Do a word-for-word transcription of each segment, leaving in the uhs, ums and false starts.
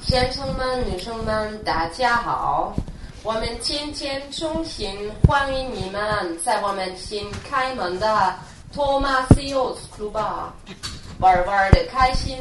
先生们、女生们，大家好！我们今天衷心欢迎你们在我们新开门的 Thomasius Club 玩玩的开心。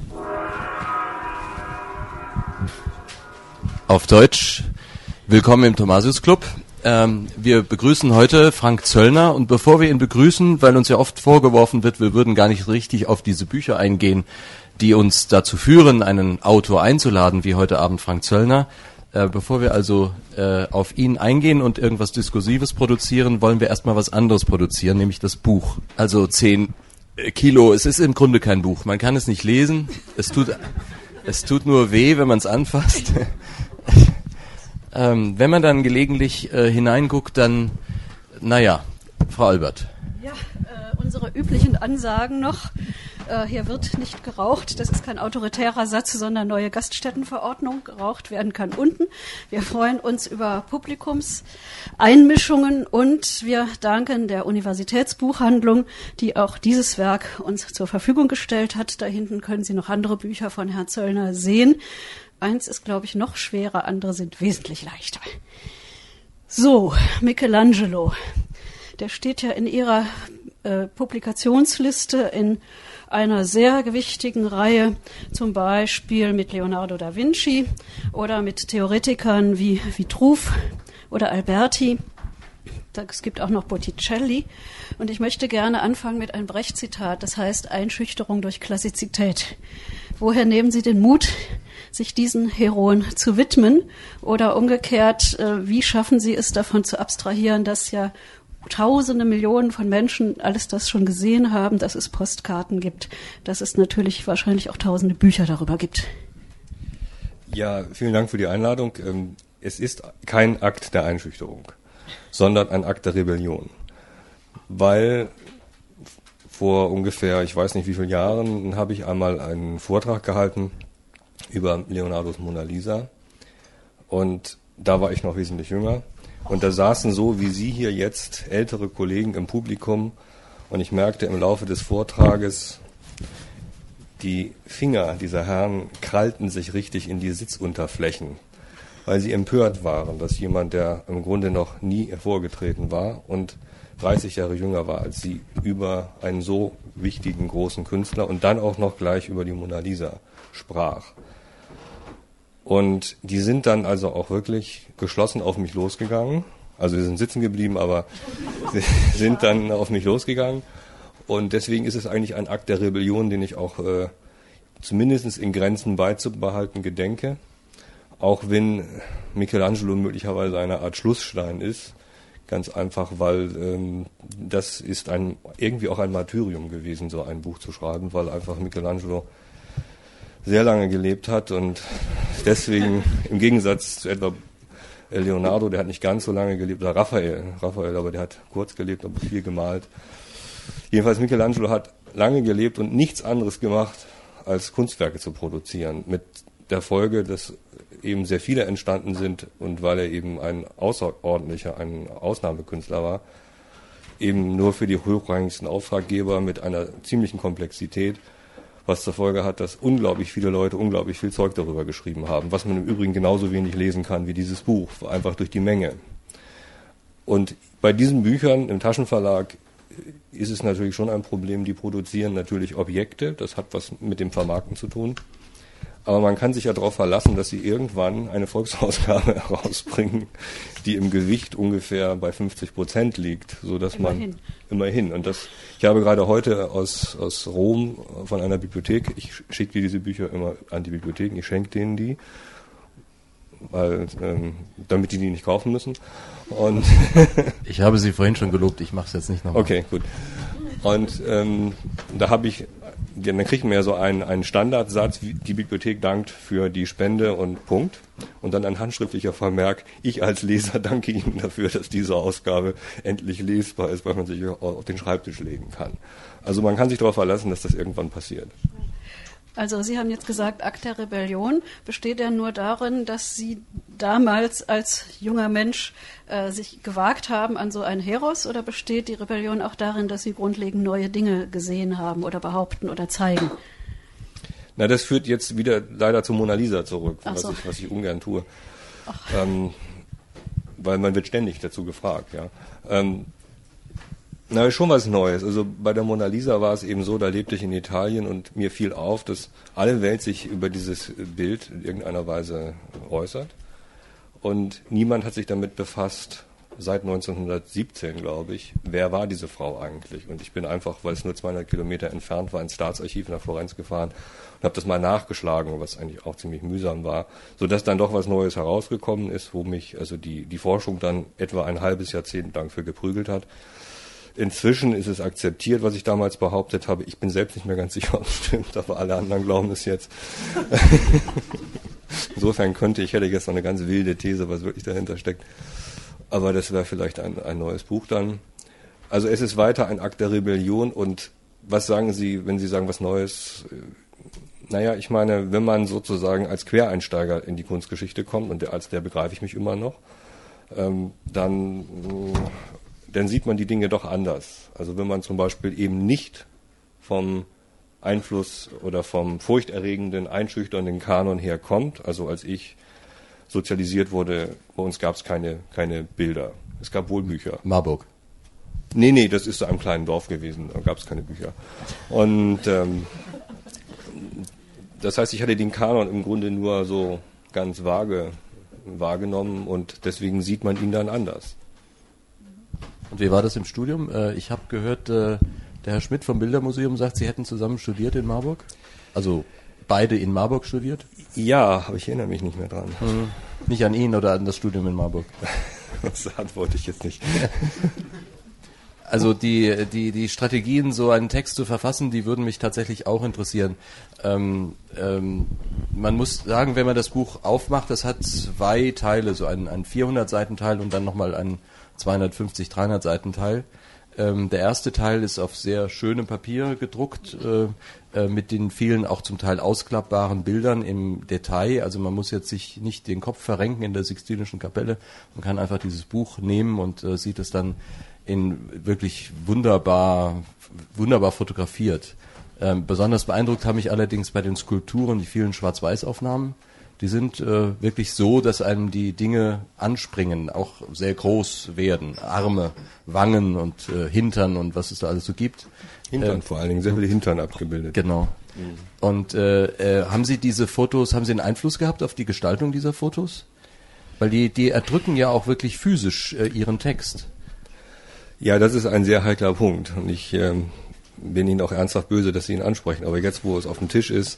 Auf Deutsch, willkommen im Thomasius Club. Ähm, wir begrüßen heute Frank Zöllner, und bevor wir ihn begrüßen, weil uns ja oft vorgeworfen wird, wir würden gar nicht richtig auf diese Bücher eingehen, die uns dazu führen, einen Autor einzuladen, wie heute Abend Frank Zöllner. Äh, bevor wir also äh, auf ihn eingehen und irgendwas Diskursives produzieren, wollen wir erstmal was anderes produzieren, nämlich das Buch. Also zehn Kilo, es ist im Grunde kein Buch, man kann es nicht lesen, es tut, es tut nur weh, wenn man es anfasst. ähm, wenn man dann gelegentlich äh, hineinguckt, dann, naja, Frau Albert. Ja, äh, unsere üblichen Ansagen noch. Äh, hier wird nicht geraucht, das ist kein autoritärer Satz, sondern neue Gaststättenverordnung. Geraucht werden kann unten. Wir freuen uns über Publikumseinmischungen und wir danken der Universitätsbuchhandlung, die auch dieses Werk uns zur Verfügung gestellt hat. Da hinten können Sie noch andere Bücher von Herrn Zöllner sehen. Eins ist, glaube ich, noch schwerer, andere sind wesentlich leichter. So, Michelangelo, der steht ja in Ihrer äh, Publikationsliste in einer sehr gewichtigen Reihe, zum Beispiel mit Leonardo da Vinci oder mit Theoretikern wie Vitruv oder Alberti. Es gibt auch noch Botticelli. Und ich möchte gerne anfangen mit einem Brecht-Zitat, das heißt Einschüchterung durch Klassizität. Woher nehmen Sie den Mut, sich diesen Heroen zu widmen? Oder umgekehrt, wie schaffen Sie es, davon zu abstrahieren, dass ja Tausende, Millionen von Menschen alles das schon gesehen haben, dass es Postkarten gibt, dass es natürlich wahrscheinlich auch tausende Bücher darüber gibt. Ja, vielen Dank für die Einladung. Es ist kein Akt der Einschüchterung, sondern ein Akt der Rebellion. Weil vor ungefähr, ich weiß nicht wie vielen Jahren, habe ich einmal einen Vortrag gehalten über Leonardos Mona Lisa. Und da war ich noch wesentlich jünger. Und da saßen so wie Sie hier jetzt ältere Kollegen im Publikum, und ich merkte im Laufe des Vortrages, die Finger dieser Herren krallten sich richtig in die Sitzunterflächen, weil sie empört waren, dass jemand, der im Grunde noch nie hervorgetreten war und dreißig Jahre jünger war als sie, über einen so wichtigen großen Künstler und dann auch noch gleich über die Mona Lisa sprach. Und die sind dann also auch wirklich geschlossen auf mich losgegangen. Also sie sind sitzen geblieben, aber sie sind dann auf mich losgegangen. Und deswegen ist es eigentlich ein Akt der Rebellion, den ich auch äh, zumindest in Grenzen beizubehalten gedenke. Auch wenn Michelangelo möglicherweise eine Art Schlussstein ist. Ganz einfach, weil ähm, das ist ein irgendwie auch ein Martyrium gewesen, so ein Buch zu schreiben, weil einfach Michelangelo sehr lange gelebt hat und deswegen im Gegensatz zu etwa Leonardo, der hat nicht ganz so lange gelebt, oder Raphael, Raphael, aber der hat kurz gelebt, aber viel gemalt. Jedenfalls Michelangelo hat lange gelebt und nichts anderes gemacht, als Kunstwerke zu produzieren, mit der Folge, dass eben sehr viele entstanden sind und weil er eben ein außerordentlicher, ein Ausnahmekünstler war, eben nur für die hochrangigsten Auftraggeber mit einer ziemlichen Komplexität, was zur Folge hat, dass unglaublich viele Leute unglaublich viel Zeug darüber geschrieben haben, was man im Übrigen genauso wenig lesen kann wie dieses Buch, einfach durch die Menge. Und bei diesen Büchern im Taschenverlag ist es natürlich schon ein Problem, die produzieren natürlich Objekte, das hat was mit dem Vermarkten zu tun, aber man kann sich ja darauf verlassen, dass sie irgendwann eine Volksausgabe herausbringen, die im Gewicht ungefähr bei fünfzig Prozent liegt, so dass immerhin. man immerhin. Und das, ich habe gerade heute aus aus Rom von einer Bibliothek, ich schicke diese Bücher immer an die Bibliotheken, ich schenke denen die, weil ähm, damit die die nicht kaufen müssen. Und ich habe Sie vorhin schon gelobt, ich mache es jetzt nicht nochmal. Okay, gut. Und ähm, da habe ich dann kriegt man ja so einen, einen Standardsatz, die Bibliothek dankt für die Spende und Punkt. Und dann ein handschriftlicher Vermerk, ich als Leser danke Ihnen dafür, dass diese Ausgabe endlich lesbar ist, weil man sich auf den Schreibtisch legen kann. Also man kann sich darauf verlassen, dass das irgendwann passiert. Also Sie haben jetzt gesagt, Akt der Rebellion. Besteht er nur darin, dass Sie damals als junger Mensch äh, sich gewagt haben an so einen Heros, oder besteht die Rebellion auch darin, dass Sie grundlegend neue Dinge gesehen haben oder behaupten oder zeigen? Na, das führt jetzt wieder leider zur Mona Lisa zurück, Ach was, so. ich, was ich ungern tue. Ähm, weil man wird ständig dazu gefragt, ja. Ähm, na, schon was Neues. Also bei der Mona Lisa war es eben so, da lebte ich in Italien und mir fiel auf, dass alle Welt sich über dieses Bild in irgendeiner Weise äußert. Und niemand hat sich damit befasst, seit neunzehnhundertsiebzehn, glaube ich, wer war diese Frau eigentlich? Und ich bin einfach, weil es nur zweihundert Kilometer entfernt war, ins Staatsarchiv nach Florenz gefahren und habe das mal nachgeschlagen, was eigentlich auch ziemlich mühsam war, sodass dann doch was Neues herausgekommen ist, wo mich also die, die Forschung dann etwa ein halbes Jahrzehnt lang für geprügelt hat. Inzwischen ist es akzeptiert, was ich damals behauptet habe. Ich bin selbst nicht mehr ganz sicher, ob es stimmt, aber alle anderen glauben es jetzt. Insofern könnte ich, hätte ich jetzt noch eine ganz wilde These, was wirklich dahinter steckt. Aber das wäre vielleicht ein, ein neues Buch dann. Also es ist weiter ein Akt der Rebellion. Und was sagen Sie, wenn Sie sagen was Neues? Naja, ich meine, wenn man sozusagen als Quereinsteiger in die Kunstgeschichte kommt, und als der begreife ich mich immer noch, ähm, dann, dann sieht man die Dinge doch anders. Also wenn man zum Beispiel eben nicht vom Einfluss oder vom furchterregenden, einschüchternden Kanon herkommt, also als ich sozialisiert wurde, bei uns gab es keine, keine Bilder. Es gab wohl Bücher. Marburg. Nee, nee, das ist so einem kleinen Dorf gewesen, da gab es keine Bücher. Und ähm, das heißt, ich hatte den Kanon im Grunde nur so ganz vage wahrgenommen und deswegen sieht man ihn dann anders. Und wie war das im Studium? Äh, ich habe gehört, äh, der Herr Schmidt vom Bildermuseum sagt, Sie hätten zusammen studiert in Marburg? Also beide in Marburg studiert? Ja, aber ich erinnere mich nicht mehr dran. Hm. Nicht an ihn oder an das Studium in Marburg? Das antworte ich jetzt nicht. Also die, die, die Strategien, so einen Text zu verfassen, die würden mich tatsächlich auch interessieren. Ähm, ähm, man muss sagen, wenn man das Buch aufmacht, das hat zwei Teile, so einen, einen vierhundert Seiten Teil und dann nochmal einen zweihundertfünfzig, dreihundert Seiten Teil. Ähm, der erste Teil ist auf sehr schönem Papier gedruckt, äh, äh, mit den vielen auch zum Teil ausklappbaren Bildern im Detail. Also man muss jetzt sich nicht den Kopf verrenken in der Sixtinischen Kapelle. Man kann einfach dieses Buch nehmen und äh, sieht es dann in wirklich wunderbar, wunderbar fotografiert. Ähm, besonders beeindruckt haben mich allerdings bei den Skulpturen die vielen Schwarz-Weiß-Aufnahmen. Die sind äh, wirklich so, dass einem die Dinge anspringen, auch sehr groß werden. Arme, Wangen und äh, Hintern und was es da alles so gibt. Hintern äh, vor allen Dingen, sehr viele Hintern abgebildet. Genau. Mhm. Und äh, äh, haben Sie diese Fotos, haben Sie einen Einfluss gehabt auf die Gestaltung dieser Fotos? Weil die, die erdrücken ja auch wirklich physisch äh, Ihren Text. Ja, das ist ein sehr heikler Punkt. Und ich ähm, bin Ihnen auch ernsthaft böse, dass Sie ihn ansprechen. Aber jetzt, wo es auf dem Tisch ist,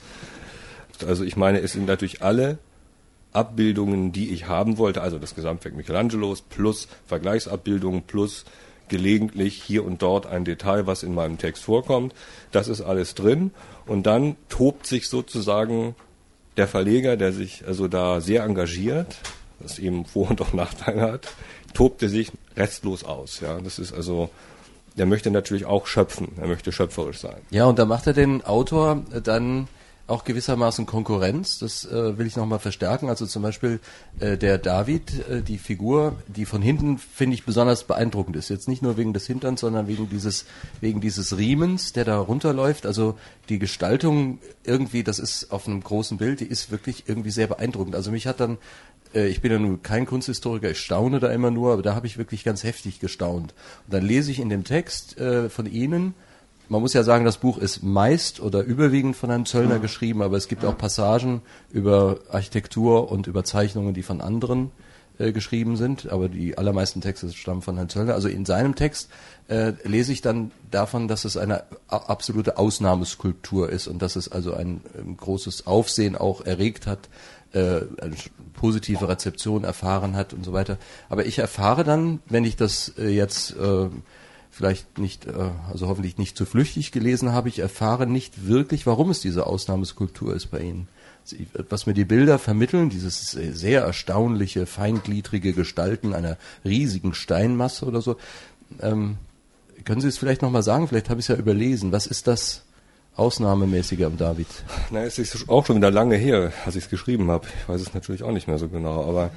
also ich meine, es sind natürlich alle Abbildungen, die ich haben wollte, also das Gesamtwerk Michelangelos plus Vergleichsabbildungen plus gelegentlich hier und dort ein Detail, was in meinem Text vorkommt. Das ist alles drin. Und dann tobt sich sozusagen der Verleger, der sich also da sehr engagiert, was eben Vor- und auch Nachteile hat, tobt er sich restlos aus. Ja, das ist also, der möchte natürlich auch schöpfen, er möchte schöpferisch sein. Ja, und da macht er den Autor dann auch gewissermaßen Konkurrenz, das äh, will ich nochmal verstärken. Also zum Beispiel äh, der David, äh, die Figur, die von hinten, finde ich, besonders beeindruckend ist. Jetzt nicht nur wegen des Hinterns, sondern wegen dieses wegen dieses Riemens, der da runterläuft. Also die Gestaltung irgendwie, das ist auf einem großen Bild, die ist wirklich irgendwie sehr beeindruckend. Also mich hat dann, äh, ich bin ja nun kein Kunsthistoriker, ich staune da immer nur, aber da habe ich wirklich ganz heftig gestaunt. Und dann lese ich in dem Text äh, von Ihnen, man muss ja sagen, das Buch ist meist oder überwiegend von Herrn Zöllner geschrieben, aber es gibt auch Passagen über Architektur und über Zeichnungen, die von anderen äh, geschrieben sind, aber die allermeisten Texte stammen von Herrn Zöllner. Also in seinem Text äh, lese ich dann davon, dass es eine absolute Ausnahmeskulptur ist und dass es also ein, ein großes Aufsehen auch erregt hat, äh, eine positive Rezeption erfahren hat und so weiter. Aber ich erfahre dann, wenn ich das äh, jetzt äh, vielleicht nicht, also hoffentlich nicht zu flüchtig gelesen habe, ich erfahre nicht wirklich, warum es diese Ausnahmeskulptur ist bei Ihnen. Was mir die Bilder vermitteln, dieses sehr erstaunliche, feingliedrige Gestalten einer riesigen Steinmasse oder so, ähm, können Sie es vielleicht nochmal sagen? Vielleicht habe ich es ja überlesen. Was ist das Ausnahmemäßige am David? Na, es ist auch schon wieder lange her, als ich es geschrieben habe. Ich weiß es natürlich auch nicht mehr so genau, aber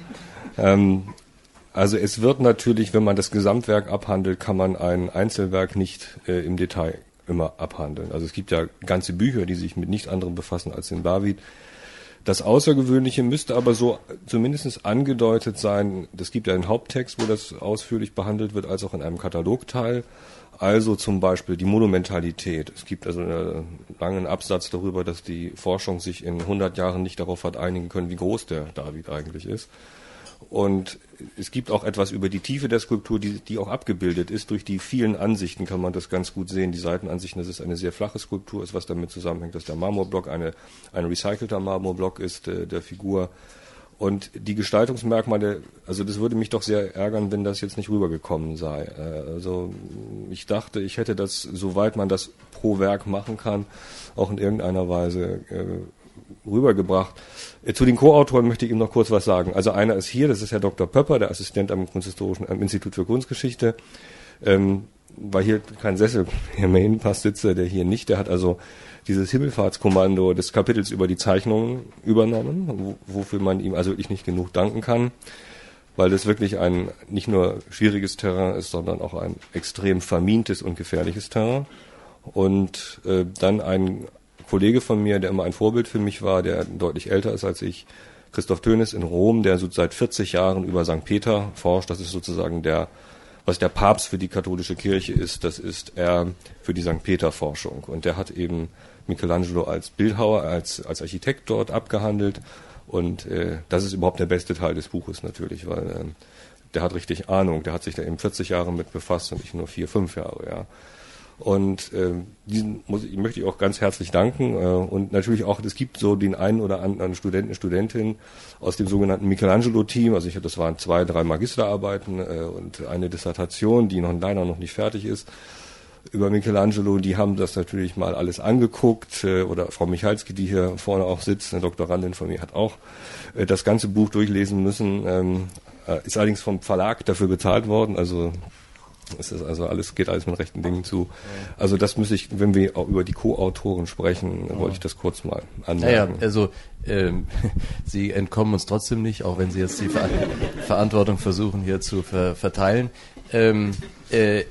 ähm, also es wird natürlich, wenn man das Gesamtwerk abhandelt, kann man ein Einzelwerk nicht äh, im Detail immer abhandeln. Also es gibt ja ganze Bücher, die sich mit nichts anderem befassen als dem David. Das Außergewöhnliche müsste aber so zumindest angedeutet sein, es gibt ja einen Haupttext, wo das ausführlich behandelt wird, als auch in einem Katalogteil. Also zum Beispiel die Monumentalität. Es gibt also einen langen Absatz darüber, dass die Forschung sich in hundert Jahren nicht darauf hat einigen können, wie groß der David eigentlich ist. Und es gibt auch etwas über die Tiefe der Skulptur, die, die auch abgebildet ist. Durch die vielen Ansichten kann man das ganz gut sehen. Die Seitenansichten, dass es eine sehr flache Skulptur ist, was damit zusammenhängt, dass der Marmorblock eine, ein recycelter Marmorblock ist äh, der Figur. Und die Gestaltungsmerkmale, also das würde mich doch sehr ärgern, wenn das jetzt nicht rübergekommen sei. Äh, also ich dachte, ich hätte das, soweit man das pro Werk machen kann, auch in irgendeiner Weise äh, rübergebracht. Zu den Co-Autoren möchte ich ihm noch kurz was sagen. Also einer ist hier, das ist Herr Doktor Pöpper, der Assistent am Kunsthistorischen am Institut für Kunstgeschichte, ähm, weil hier kein Sessel mehr hinpasst, sitze, der hier nicht. Der hat also dieses Himmelfahrtskommando des Kapitels über die Zeichnungen übernommen, wo, wofür man ihm also wirklich nicht genug danken kann, weil das wirklich ein nicht nur schwieriges Terrain ist, sondern auch ein extrem vermintes und gefährliches Terrain. Und äh, dann ein Kollege von mir, der immer ein Vorbild für mich war, der deutlich älter ist als ich, Christoph Tönis in Rom, der so seit vierzig Jahren über Sankt Peter forscht. Das ist sozusagen der, was der Papst für die katholische Kirche ist, das ist er für die Sankt Peter Forschung. Und der hat eben Michelangelo als Bildhauer, als, als Architekt dort abgehandelt. Und äh, das ist überhaupt der beste Teil des Buches natürlich, weil äh, der hat richtig Ahnung, der hat sich da eben vierzig Jahre mit befasst und ich nur vier, fünf Jahre, ja. Und äh, diesen muss ich, möchte ich auch ganz herzlich danken. Äh, und natürlich auch, es gibt so den einen oder anderen Studenten, Studentin aus dem sogenannten Michelangelo-Team. Also ich, das waren zwei, drei Magisterarbeiten äh, und eine Dissertation, die noch leider noch nicht fertig ist, über Michelangelo. Die haben das natürlich mal alles angeguckt. Äh, oder Frau Michalski, die hier vorne auch sitzt, eine Doktorandin von mir, hat auch äh, das ganze Buch durchlesen müssen. Ähm, äh, ist allerdings vom Verlag dafür bezahlt worden. Also es ist also alles, geht alles mit rechten Dingen zu. Also das müsste ich, wenn wir auch über die Co-Autoren sprechen, ja. wollte ich das kurz mal anmerken. Naja, also ähm, Sie entkommen uns trotzdem nicht, auch wenn Sie jetzt die Ver Verantwortung versuchen hier zu ver verteilen. Ähm, äh,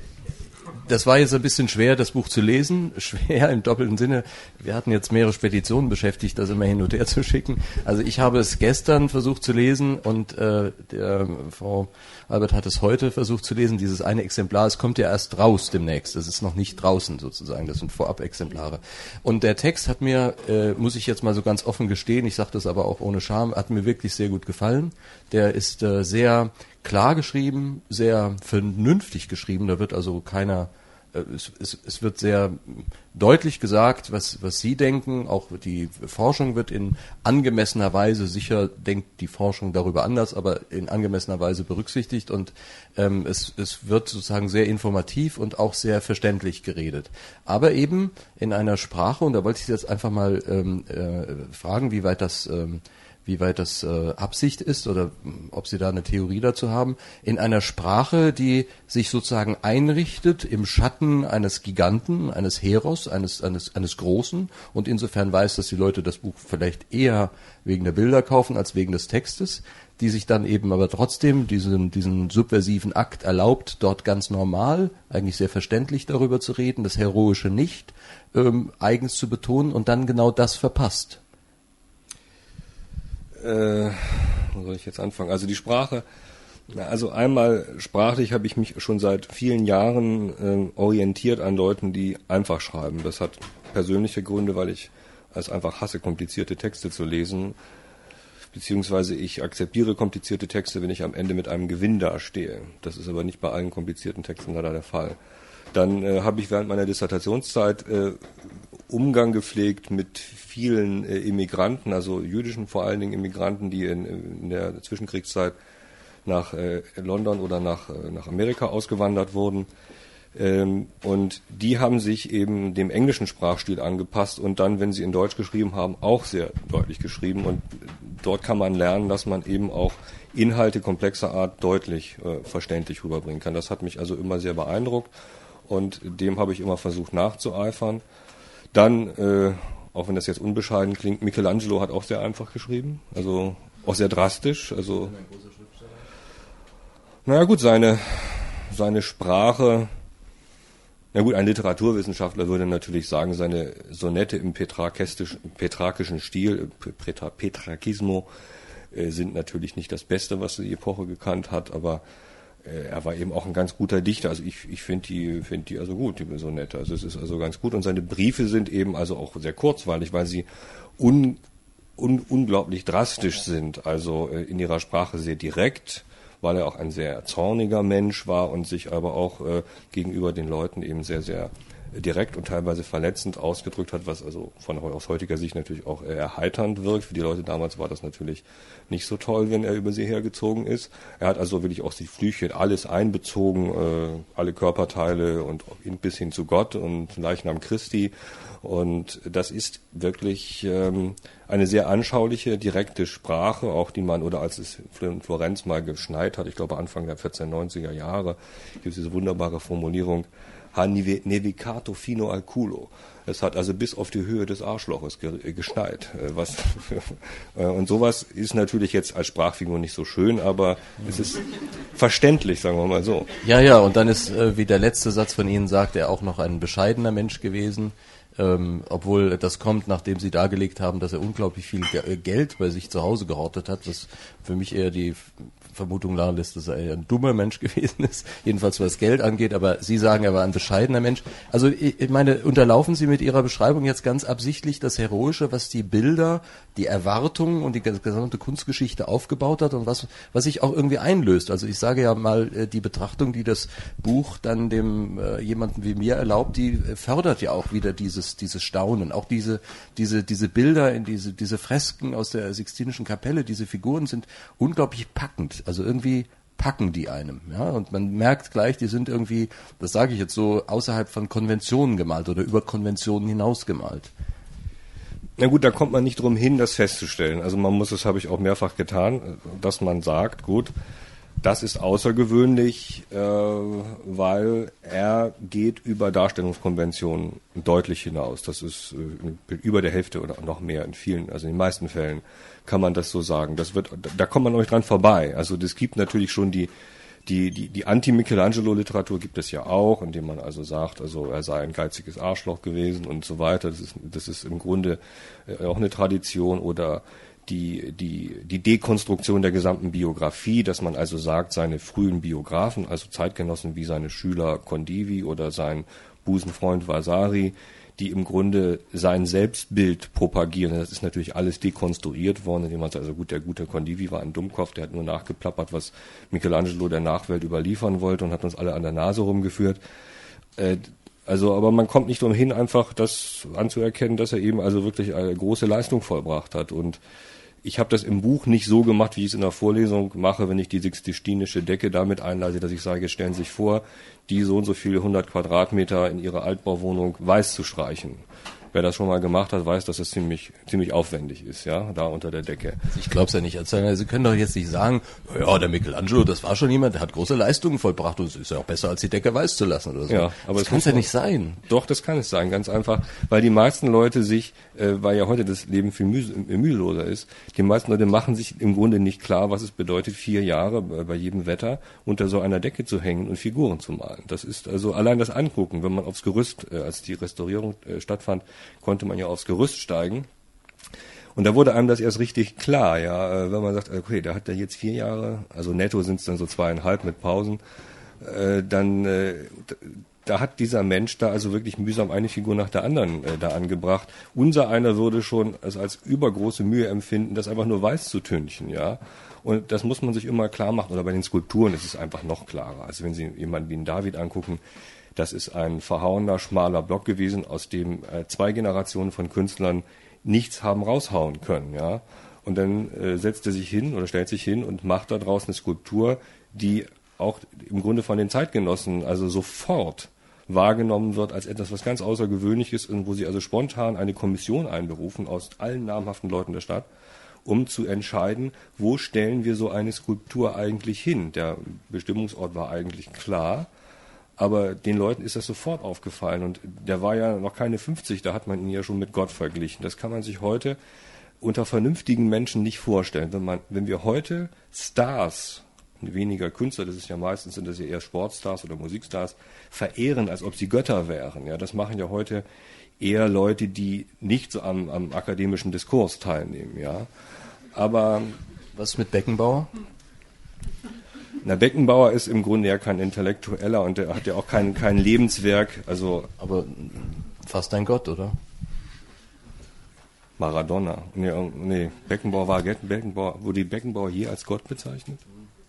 Das war jetzt ein bisschen schwer, das Buch zu lesen. Schwer im doppelten Sinne. Wir hatten jetzt mehrere Speditionen beschäftigt, das immer hin und her zu schicken. Also ich habe es gestern versucht zu lesen und äh, der Frau Albert hat es heute versucht zu lesen. Dieses eine Exemplar, es kommt ja erst raus demnächst. Das ist noch nicht draußen sozusagen. Das sind Vorab-Exemplare. Und der Text hat mir, äh, muss ich jetzt mal so ganz offen gestehen, ich sage das aber auch ohne Scham, hat mir wirklich sehr gut gefallen. Der ist äh, sehr klar geschrieben, sehr vernünftig geschrieben. Da wird also keiner Es, es, es wird sehr deutlich gesagt, was, was Sie denken. Auch die Forschung wird in angemessener Weise, sicher denkt die Forschung darüber anders, aber in angemessener Weise berücksichtigt. Und ähm, es, es wird sozusagen sehr informativ und auch sehr verständlich geredet. Aber eben in einer Sprache, und da wollte ich Sie jetzt einfach mal ähm, äh, fragen, wie weit das ähm, wie weit das äh, Absicht ist oder ob Sie da eine Theorie dazu haben, in einer Sprache, die sich sozusagen einrichtet im Schatten eines Giganten, eines Heros, eines, eines, eines Großen und insofern weiß, dass die Leute das Buch vielleicht eher wegen der Bilder kaufen als wegen des Textes, die sich dann eben aber trotzdem diesen, diesen subversiven Akt erlaubt, dort ganz normal, eigentlich sehr verständlich darüber zu reden, das Heroische nicht ähm, eigens zu betonen und dann genau das verpasst. Äh, wo soll ich jetzt anfangen? Also die Sprache, also einmal sprachlich habe ich mich schon seit vielen Jahren äh, orientiert an Leuten, die einfach schreiben. Das hat persönliche Gründe, weil ich es einfach hasse, komplizierte Texte zu lesen, beziehungsweise ich akzeptiere komplizierte Texte, wenn ich am Ende mit einem Gewinn dastehe. Das ist aber nicht bei allen komplizierten Texten leider der Fall. Dann äh, habe ich während meiner Dissertationszeit äh, Umgang gepflegt mit vielen äh, Immigranten, also jüdischen vor allen Dingen Immigranten, die in, in der Zwischenkriegszeit nach äh, London oder nach, äh, nach Amerika ausgewandert wurden. Ähm, und die haben sich eben dem englischen Sprachstil angepasst und dann, wenn sie in Deutsch geschrieben haben, auch sehr deutlich geschrieben. Und dort kann man lernen, dass man eben auch Inhalte komplexer Art deutlich äh, verständlich rüberbringen kann. Das hat mich also immer sehr beeindruckt und dem habe ich immer versucht nachzueifern. Dann, äh, auch wenn das jetzt unbescheiden klingt, Michelangelo hat auch sehr einfach geschrieben, also auch sehr drastisch. Also, naja gut, seine, seine Sprache Na gut, ein Literaturwissenschaftler würde natürlich sagen, seine Sonette im petrakischen Stil, Petra, Petrakismo, äh, sind natürlich nicht das Beste, was die Epoche gekannt hat, aber äh, er war eben auch ein ganz guter Dichter. Also ich, ich finde die, finde die also gut, die Sonette. Also es ist also ganz gut und seine Briefe sind eben also auch sehr kurzweilig, weil sie un, un, unglaublich drastisch sind, also äh, in ihrer Sprache sehr direkt, weil er auch ein sehr zorniger Mensch war und sich aber auch äh, gegenüber den Leuten eben sehr, sehr direkt und teilweise verletzend ausgedrückt hat, was also von aus heutiger Sicht natürlich auch eher erheiternd wirkt. Für die Leute damals war das natürlich nicht so toll, wenn er über sie hergezogen ist. Er hat also wirklich auch die Flüche alles einbezogen, äh, alle Körperteile und bis hin zu Gott und Leichnam Christi. Und das ist wirklich ähm, eine sehr anschauliche, direkte Sprache, auch die man, oder als es in Florenz mal geschneit hat, ich glaube Anfang der vierzehnhundertneunziger Jahre, gibt es diese wunderbare Formulierung, ha nevicato fino al culo. Es hat also bis auf die Höhe des Arschloches ge- geschneit. Was und sowas ist natürlich jetzt als Sprachfigur nicht so schön, aber es ist verständlich, sagen wir mal so. Ja, ja, und dann ist, äh, wie der letzte Satz von Ihnen sagt, er auch noch ein bescheidener Mensch gewesen. Ähm, obwohl das kommt, nachdem Sie dargelegt haben, dass er unglaublich viel Ge- Geld bei sich zu Hause gehortet hat, was für mich eher die Vermutung nahe lässt, dass er eher ein dummer Mensch gewesen ist, jedenfalls was Geld angeht, aber Sie sagen, er war ein bescheidener Mensch. Also ich meine, unterlaufen Sie mit Ihrer Beschreibung jetzt ganz absichtlich das Heroische, was die Bilder, die Erwartungen und die gesamte Kunstgeschichte aufgebaut hat und was, was sich auch irgendwie einlöst. Also ich sage ja mal, die Betrachtung, die das Buch dann dem äh, jemanden wie mir erlaubt, die fördert ja auch wieder dieses dieses Staunen, auch diese diese diese Bilder in diese diese Fresken aus der Sixtinischen Kapelle, diese Figuren sind unglaublich packend, also irgendwie packen die einem, ja, und man merkt gleich, die sind irgendwie, das sage ich jetzt so, außerhalb von Konventionen gemalt oder über Konventionen hinaus gemalt. Na gut, da kommt man nicht drum hin, das festzustellen. Also man muss, das habe ich auch mehrfach getan, dass man sagt, gut, das ist außergewöhnlich, äh, weil er geht über Darstellungskonventionen deutlich hinaus. Das ist äh, über der Hälfte oder noch mehr in vielen, also in den meisten Fällen kann man das so sagen. Das wird, da kommt man auch nicht dran vorbei. Also das gibt natürlich schon die die die die Anti-Michelangelo-Literatur gibt es ja auch, indem man also sagt, also er sei ein geiziges Arschloch gewesen und so weiter. Das ist das ist im Grunde äh, auch eine Tradition oder die, die, die Dekonstruktion der gesamten Biografie, dass man also sagt, seine frühen Biografen, also Zeitgenossen wie seine Schüler Condivi oder sein Busenfreund Vasari, die im Grunde sein Selbstbild propagieren. Das ist natürlich alles dekonstruiert worden, indem man sagt, also gut, der gute Condivi war ein Dummkopf, der hat nur nachgeplappert, was Michelangelo der Nachwelt überliefern wollte und hat uns alle an der Nase rumgeführt. Äh, Also, aber man kommt nicht umhin, einfach das anzuerkennen, dass er eben also wirklich eine große Leistung vollbracht hat. Und ich habe das im Buch nicht so gemacht, wie ich es in der Vorlesung mache, wenn ich die sixtinische Decke damit einleite, dass ich sage, stellen Sie sich vor, die so und so viele hundert Quadratmeter in Ihrer Altbauwohnung weiß zu streichen. Wer das schon mal gemacht hat, weiß, dass das ziemlich ziemlich aufwendig ist, ja, da unter der Decke. Ich glaube es ja nicht. Also, Sie können doch jetzt nicht sagen, ja, der Michelangelo, das war schon jemand, der hat große Leistungen vollbracht und es ist ja auch besser, als die Decke weiß zu lassen oder so. Ja, aber das kann es ja nicht sein. Doch, das kann es sein, ganz einfach, weil die meisten Leute sich, äh, weil ja heute das Leben viel müh- müheloser ist, die meisten Leute machen sich im Grunde nicht klar, was es bedeutet, vier Jahre bei jedem Wetter unter so einer Decke zu hängen und Figuren zu malen. Das ist also allein das Angucken, wenn man aufs Gerüst, äh, als die Restaurierung äh, stattfand, konnte man ja aufs Gerüst steigen. Und da wurde einem das erst richtig klar, ja, wenn man sagt, okay, da hat er jetzt vier Jahre, also netto sind es dann so zweieinhalb mit Pausen, äh, dann äh, da hat dieser Mensch da also wirklich mühsam eine Figur nach der anderen äh, da angebracht. Unser einer würde schon es als übergroße Mühe empfinden, das einfach nur weiß zu tünchen, ja. Und das muss man sich immer klar machen. Oder bei den Skulpturen ist es einfach noch klarer. Also wenn Sie jemanden wie einen David angucken, das ist ein verhauener, schmaler Block gewesen, aus dem äh, zwei Generationen von Künstlern nichts haben raushauen können, ja. Und dann äh, setzt er sich hin oder stellt sich hin und macht da draußen eine Skulptur, die auch im Grunde von den Zeitgenossen also sofort wahrgenommen wird als etwas, was ganz Außergewöhnliches und wo sie also spontan eine Kommission einberufen aus allen namhaften Leuten der Stadt, um zu entscheiden, wo stellen wir so eine Skulptur eigentlich hin. Der Bestimmungsort war eigentlich klar, aber den Leuten ist das sofort aufgefallen und der war ja noch keine fünfzig, da hat man ihn ja schon mit Gott verglichen. Das kann man sich heute unter vernünftigen Menschen nicht vorstellen. Wenn man, wenn wir heute Stars weniger Künstler, das ist ja meistens, sind das ja eher Sportstars oder Musikstars, verehren, als ob sie Götter wären. Ja, das machen ja heute eher Leute, die nicht so am, am akademischen Diskurs teilnehmen. Ja, aber was mit Beckenbauer? Na, Beckenbauer ist im Grunde ja kein Intellektueller und der hat ja auch kein, kein Lebenswerk. Also aber fast ein Gott, oder? Maradona. Nee, nee, Beckenbauer war Beckenbauer. Wurde Beckenbauer je als Gott bezeichnet?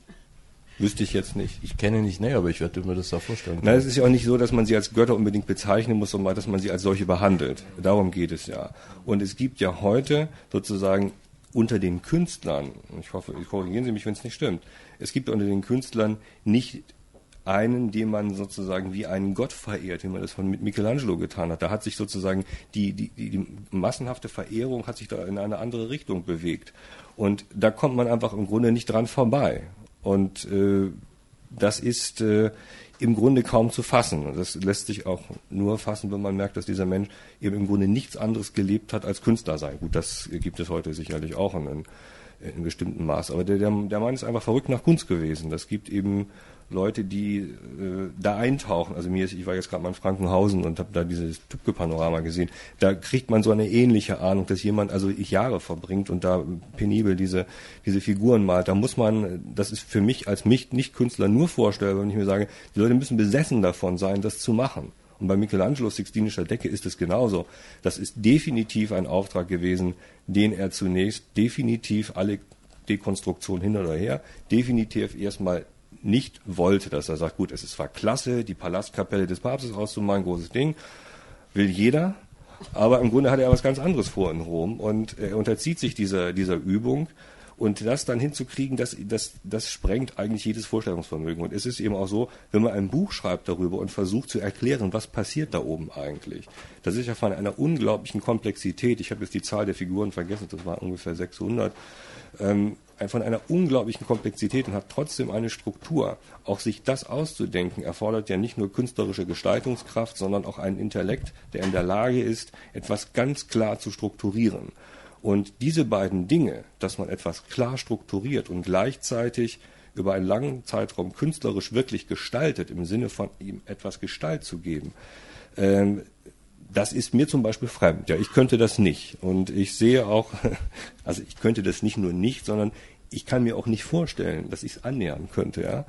Wüsste ich jetzt nicht. Ich kenne ihn nicht näher, aber ich werde mir das da vorstellen. Nein, es ist ja auch nicht so, dass man sie als Götter unbedingt bezeichnen muss, sondern dass man sie als solche behandelt. Darum geht es ja. Und es gibt ja heute sozusagen unter den Künstlern, ich hoffe, korrigieren Sie mich, wenn es nicht stimmt, es gibt unter den Künstlern nicht einen, den man sozusagen wie einen Gott verehrt, wie man das von mit Michelangelo getan hat. Da hat sich sozusagen die, die, die, die massenhafte Verehrung hat sich da in eine andere Richtung bewegt. Und da kommt man einfach im Grunde nicht dran vorbei. Und äh, das ist äh, im Grunde kaum zu fassen. Und das lässt sich auch nur fassen, wenn man merkt, dass dieser Mensch eben im Grunde nichts anderes gelebt hat als Künstler sein. Gut, das gibt es heute sicherlich auch in, in, in bestimmten Maß. Aber der, der, der Mann ist einfach verrückt nach Kunst gewesen. Das gibt eben Leute, die äh, da eintauchen. Also mir ist, ich war jetzt gerade mal in Frankenhausen und habe da dieses Tübke-Panorama gesehen. Da kriegt man so eine ähnliche Ahnung, dass jemand also Jahre verbringt und da penibel diese diese Figuren malt. Da muss man, das ist für mich als mich Nicht-Künstler nur vorstellbar, wenn ich mir sage, die Leute müssen besessen davon sein, das zu machen. Und bei Michelangelos Sixtinischer Decke ist es genauso. Das ist definitiv ein Auftrag gewesen, den er zunächst definitiv alle Dekonstruktionen hin oder her, definitiv erstmal nicht wollte, dass er sagt, gut, es ist zwar klasse, die Palastkapelle des Papstes auszumalen, großes Ding, will jeder, aber im Grunde hat er was ganz anderes vor in Rom und er unterzieht sich dieser, dieser Übung und das dann hinzukriegen, das, das, das sprengt eigentlich jedes Vorstellungsvermögen. Und es ist eben auch so, wenn man ein Buch schreibt darüber und versucht zu erklären, was passiert da oben eigentlich, das ist ja von einer unglaublichen Komplexität, ich habe jetzt die Zahl der Figuren vergessen, das war ungefähr sechshundert, ähm, von einer unglaublichen Komplexität und hat trotzdem eine Struktur. Auch sich das auszudenken, erfordert ja nicht nur künstlerische Gestaltungskraft, sondern auch einen Intellekt, der in der Lage ist, etwas ganz klar zu strukturieren. Und diese beiden Dinge, dass man etwas klar strukturiert und gleichzeitig über einen langen Zeitraum künstlerisch wirklich gestaltet, im Sinne von ihm etwas Gestalt zu geben, ähm, das ist mir zum Beispiel fremd. Ja, ich könnte das nicht. Und ich sehe auch, also ich könnte das nicht nur nicht, sondern ich kann mir auch nicht vorstellen, dass ich es annähern könnte. Ja.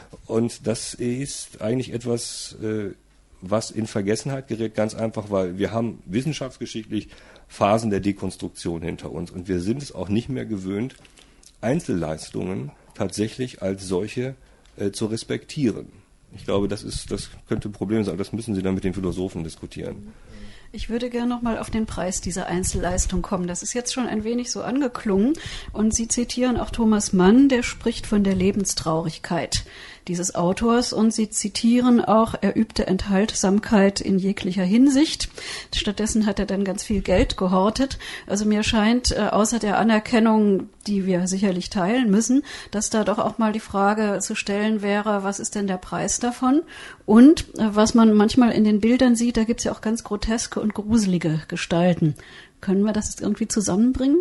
Und das ist eigentlich etwas, äh, was in Vergessenheit gerät, ganz einfach, weil wir haben wissenschaftsgeschichtlich Phasen der Dekonstruktion hinter uns. Und wir sind es auch nicht mehr gewöhnt, Einzelleistungen tatsächlich als solche äh, zu respektieren. Ich glaube, das ist, das könnte ein Problem sein. Das müssen Sie dann mit den Philosophen diskutieren. Ich würde gerne noch mal auf den Preis dieser Einzelleistung kommen. Das ist jetzt schon ein wenig so angeklungen. Und Sie zitieren auch Thomas Mann, der spricht von der Lebenstraurigkeit dieses Autors. Und Sie zitieren auch, er übte Enthaltsamkeit in jeglicher Hinsicht. Stattdessen hat er dann ganz viel Geld gehortet. Also mir scheint, äh, außer der Anerkennung, die wir sicherlich teilen müssen, dass da doch auch mal die Frage zu stellen wäre, was ist denn der Preis davon? Und äh, was man manchmal in den Bildern sieht, da gibt es ja auch ganz groteske und gruselige Gestalten. Können wir das irgendwie zusammenbringen?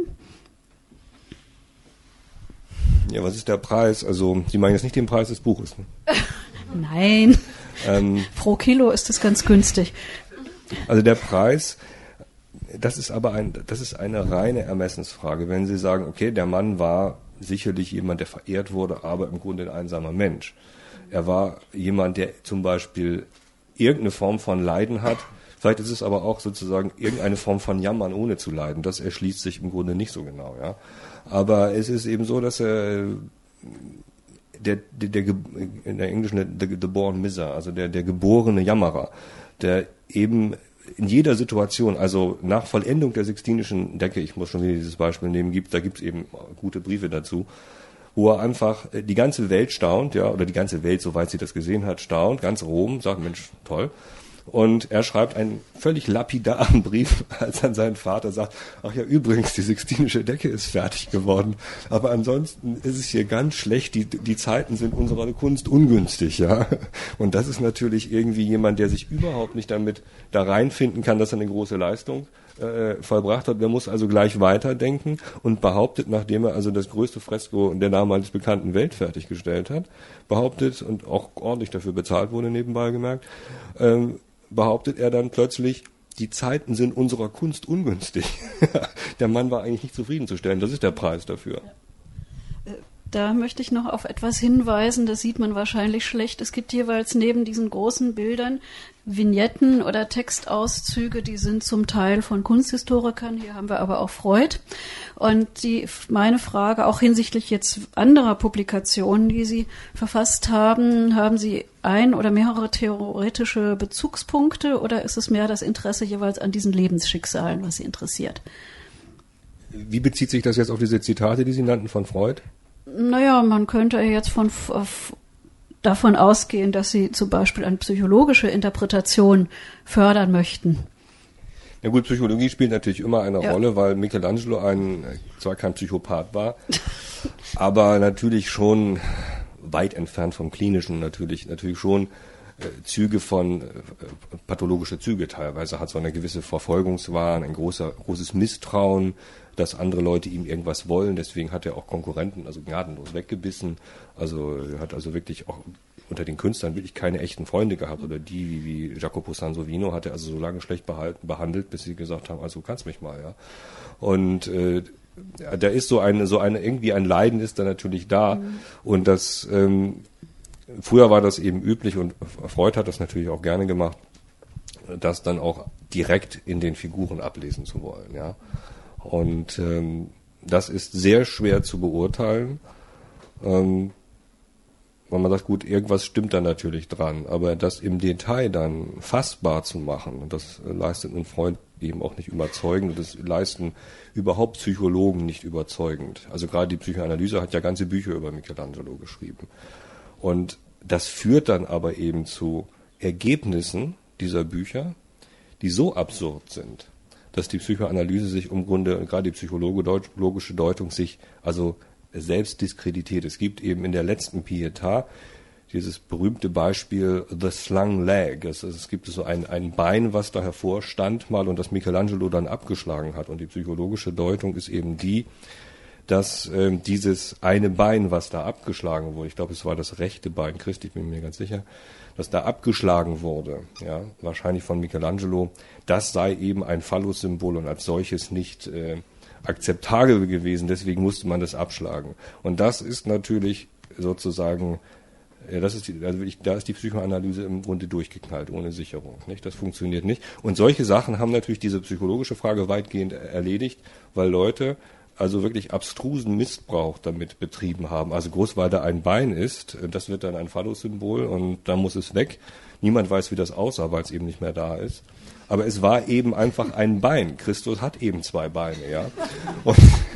Ja, was ist der Preis? Also, Sie meinen jetzt nicht den Preis des Buches? Ne? Nein. Ähm, Pro Kilo ist das ganz günstig. Also der Preis, das ist aber ein, das ist eine reine Ermessensfrage. Wenn Sie sagen, okay, der Mann war sicherlich jemand, der verehrt wurde, aber im Grunde ein einsamer Mensch. Er war jemand, der zum Beispiel irgendeine Form von Leiden hat. Vielleicht ist es aber auch sozusagen irgendeine Form von Jammern ohne zu leiden. Das erschließt sich im Grunde nicht so genau, ja. Aber es ist eben so, dass er der, der, der in der Englischen der, the born miser, also der, der geborene Jammerer, der eben in jeder Situation, also nach Vollendung der Sixtinischen Decke, ich muss schon wieder dieses Beispiel nehmen, gibt, da gibt es eben gute Briefe dazu, wo er einfach die ganze Welt staunt, ja, oder die ganze Welt, soweit sie das gesehen hat, staunt, ganz Rom, sagt, Mensch, toll. Und er schreibt einen völlig lapidaren Brief, als an seinen Vater sagt, ach ja, übrigens, die Sixtinische Decke ist fertig geworden. Aber ansonsten ist es hier ganz schlecht, die, die Zeiten sind unserer Kunst ungünstig, ja. Und das ist natürlich irgendwie jemand, der sich überhaupt nicht damit da reinfinden kann, dass er eine große Leistung äh, vollbracht hat. Der muss also gleich weiterdenken und behauptet, nachdem er also das größte Fresko der damals bekannten Welt fertiggestellt hat, behauptet und auch ordentlich dafür bezahlt wurde, nebenbei gemerkt, ähm, behauptet er dann plötzlich, die Zeiten sind unserer Kunst ungünstig. Der Mann war eigentlich nicht zufriedenzustellen. Das ist der Preis dafür. Da möchte ich noch auf etwas hinweisen, das sieht man wahrscheinlich schlecht. Es gibt jeweils neben diesen großen Bildern Vignetten oder Textauszüge, die sind zum Teil von Kunsthistorikern. Hier haben wir aber auch Freud. Und die, meine Frage auch hinsichtlich jetzt anderer Publikationen, die Sie verfasst haben, haben Sie ein oder mehrere theoretische Bezugspunkte oder ist es mehr das Interesse jeweils an diesen Lebensschicksalen, was Sie interessiert? Wie bezieht sich das jetzt auf diese Zitate, die Sie nannten von Freud? Naja, man könnte jetzt von, auf, davon ausgehen, dass Sie zum Beispiel eine psychologische Interpretation fördern möchten. Ja gut, Psychologie spielt natürlich immer eine ja. Rolle, weil Michelangelo ein, zwar kein Psychopath war, aber natürlich schon weit entfernt vom Klinischen, natürlich, natürlich schon äh, Züge von, äh, pathologische Züge teilweise, hat so eine gewisse Verfolgungswahn, ein großer, großes Misstrauen, dass andere Leute ihm irgendwas wollen, deswegen hat er auch Konkurrenten also gnadenlos weggebissen, also er hat also wirklich auch unter den Künstlern wirklich keine echten Freunde gehabt oder die wie, wie Jacopo Sansovino hat er also so lange schlecht behalten, behandelt, bis sie gesagt haben, also kannst mich mal, ja. Und äh, da ist so eine, so eine, irgendwie ein Leiden ist da natürlich da mhm. und das, ähm, früher war das eben üblich und Freud hat das natürlich auch gerne gemacht, das dann auch direkt in den Figuren ablesen zu wollen, ja. Und ähm, das ist sehr schwer zu beurteilen, ähm, weil man sagt, gut, irgendwas stimmt da natürlich dran, aber das im Detail dann fassbar zu machen, und das leistet ein Freund eben auch nicht überzeugend, und das leisten überhaupt Psychologen nicht überzeugend. Also gerade die Psychoanalyse hat ja ganze Bücher über Michelangelo geschrieben. Und das führt dann aber eben zu Ergebnissen dieser Bücher, die so absurd sind, dass die Psychoanalyse sich im Grunde, gerade die psychologische Deutung sich also selbst diskreditiert. Es gibt eben in der letzten Pietà dieses berühmte Beispiel The Slung Leg. Es, es gibt so ein, ein Bein, was da hervorstand mal und das Michelangelo dann abgeschlagen hat. Und die psychologische Deutung ist eben die, dass ähm, dieses eine Bein, was da abgeschlagen wurde, ich glaube, es war das rechte Bein Christi, ich bin mir ganz sicher, dass da abgeschlagen wurde, ja, wahrscheinlich von Michelangelo, das sei eben ein Phallus-Symbol und als solches nicht äh, akzeptabel gewesen, deswegen musste man das abschlagen. Und das ist natürlich sozusagen, äh, das ist die, also ich, da ist die Psychoanalyse im Grunde durchgeknallt, ohne Sicherung, nicht? Das funktioniert nicht. Und solche Sachen haben natürlich diese psychologische Frage weitgehend erledigt, weil Leute also wirklich abstrusen Missbrauch damit betrieben haben. Also groß, weil da ein Bein ist, das wird dann ein Phallus-Symbol und dann muss es weg. Niemand weiß, wie das aussah, weil es eben nicht mehr da ist. Aber es war eben einfach ein Bein. Christus hat eben zwei Beine, ja. Und,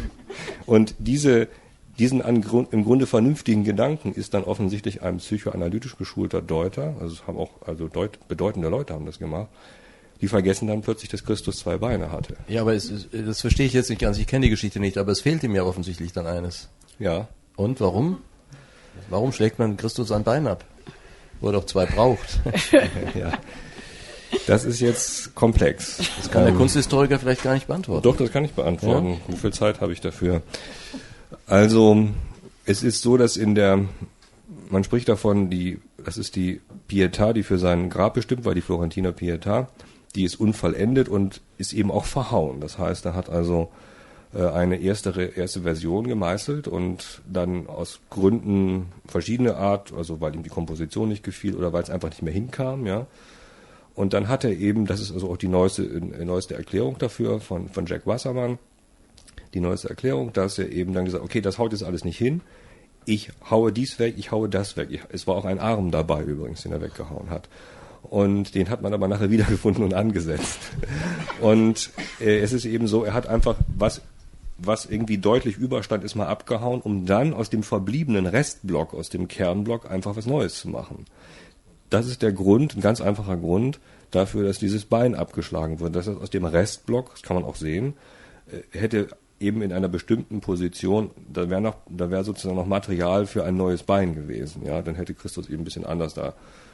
und diese, diesen im Grunde vernünftigen Gedanken ist dann offensichtlich ein psychoanalytisch geschulter Deuter, also es haben auch also deut, bedeutende Leute haben das gemacht, die vergessen dann plötzlich, dass Christus zwei Beine hatte. Ja, aber es, das verstehe ich jetzt nicht ganz. Ich kenne die Geschichte nicht, aber es fehlt ihm ja offensichtlich dann eines. Ja. Und warum? Warum schlägt man Christus ein Bein ab, wo er doch zwei braucht? Ja. Das ist jetzt komplex. Das kann der ähm, Kunsthistoriker vielleicht gar nicht beantworten. Doch, das kann ich beantworten. Ja? Wie viel Zeit habe ich dafür? Also, es ist so, dass in der, man spricht davon, die, das ist die Pietà, die für sein Grab bestimmt war, die Florentiner Pietà. Die ist unvollendet und ist eben auch verhauen. Das heißt, er hat also äh, eine erste, erste Version gemeißelt und dann aus Gründen verschiedener Art, also weil ihm die Komposition nicht gefiel oder weil es einfach nicht mehr hinkam, ja. Und dann hat er eben, das ist also auch die neueste, äh, neueste Erklärung dafür von, von Jack Wassermann, die neueste Erklärung, dass er eben dann gesagt, okay, das haut jetzt alles nicht hin, ich haue dies weg, ich haue das weg. Ich, es war auch ein Arm dabei übrigens, den er weggehauen hat. Und den hat man aber nachher wiedergefunden und angesetzt. Und äh, es ist eben so, er hat einfach was, was irgendwie deutlich überstand, ist mal abgehauen, um dann aus dem verbliebenen Restblock, aus dem Kernblock einfach was Neues zu machen. Das ist der Grund, ein ganz einfacher Grund dafür, dass dieses Bein abgeschlagen wird. Das ist aus dem Restblock, das kann man auch sehen, äh, hätte eben in einer bestimmten Position, da wäre noch, da wäre sozusagen noch Material für ein neues Bein gewesen. Ja, dann hätte Christus eben ein bisschen anders da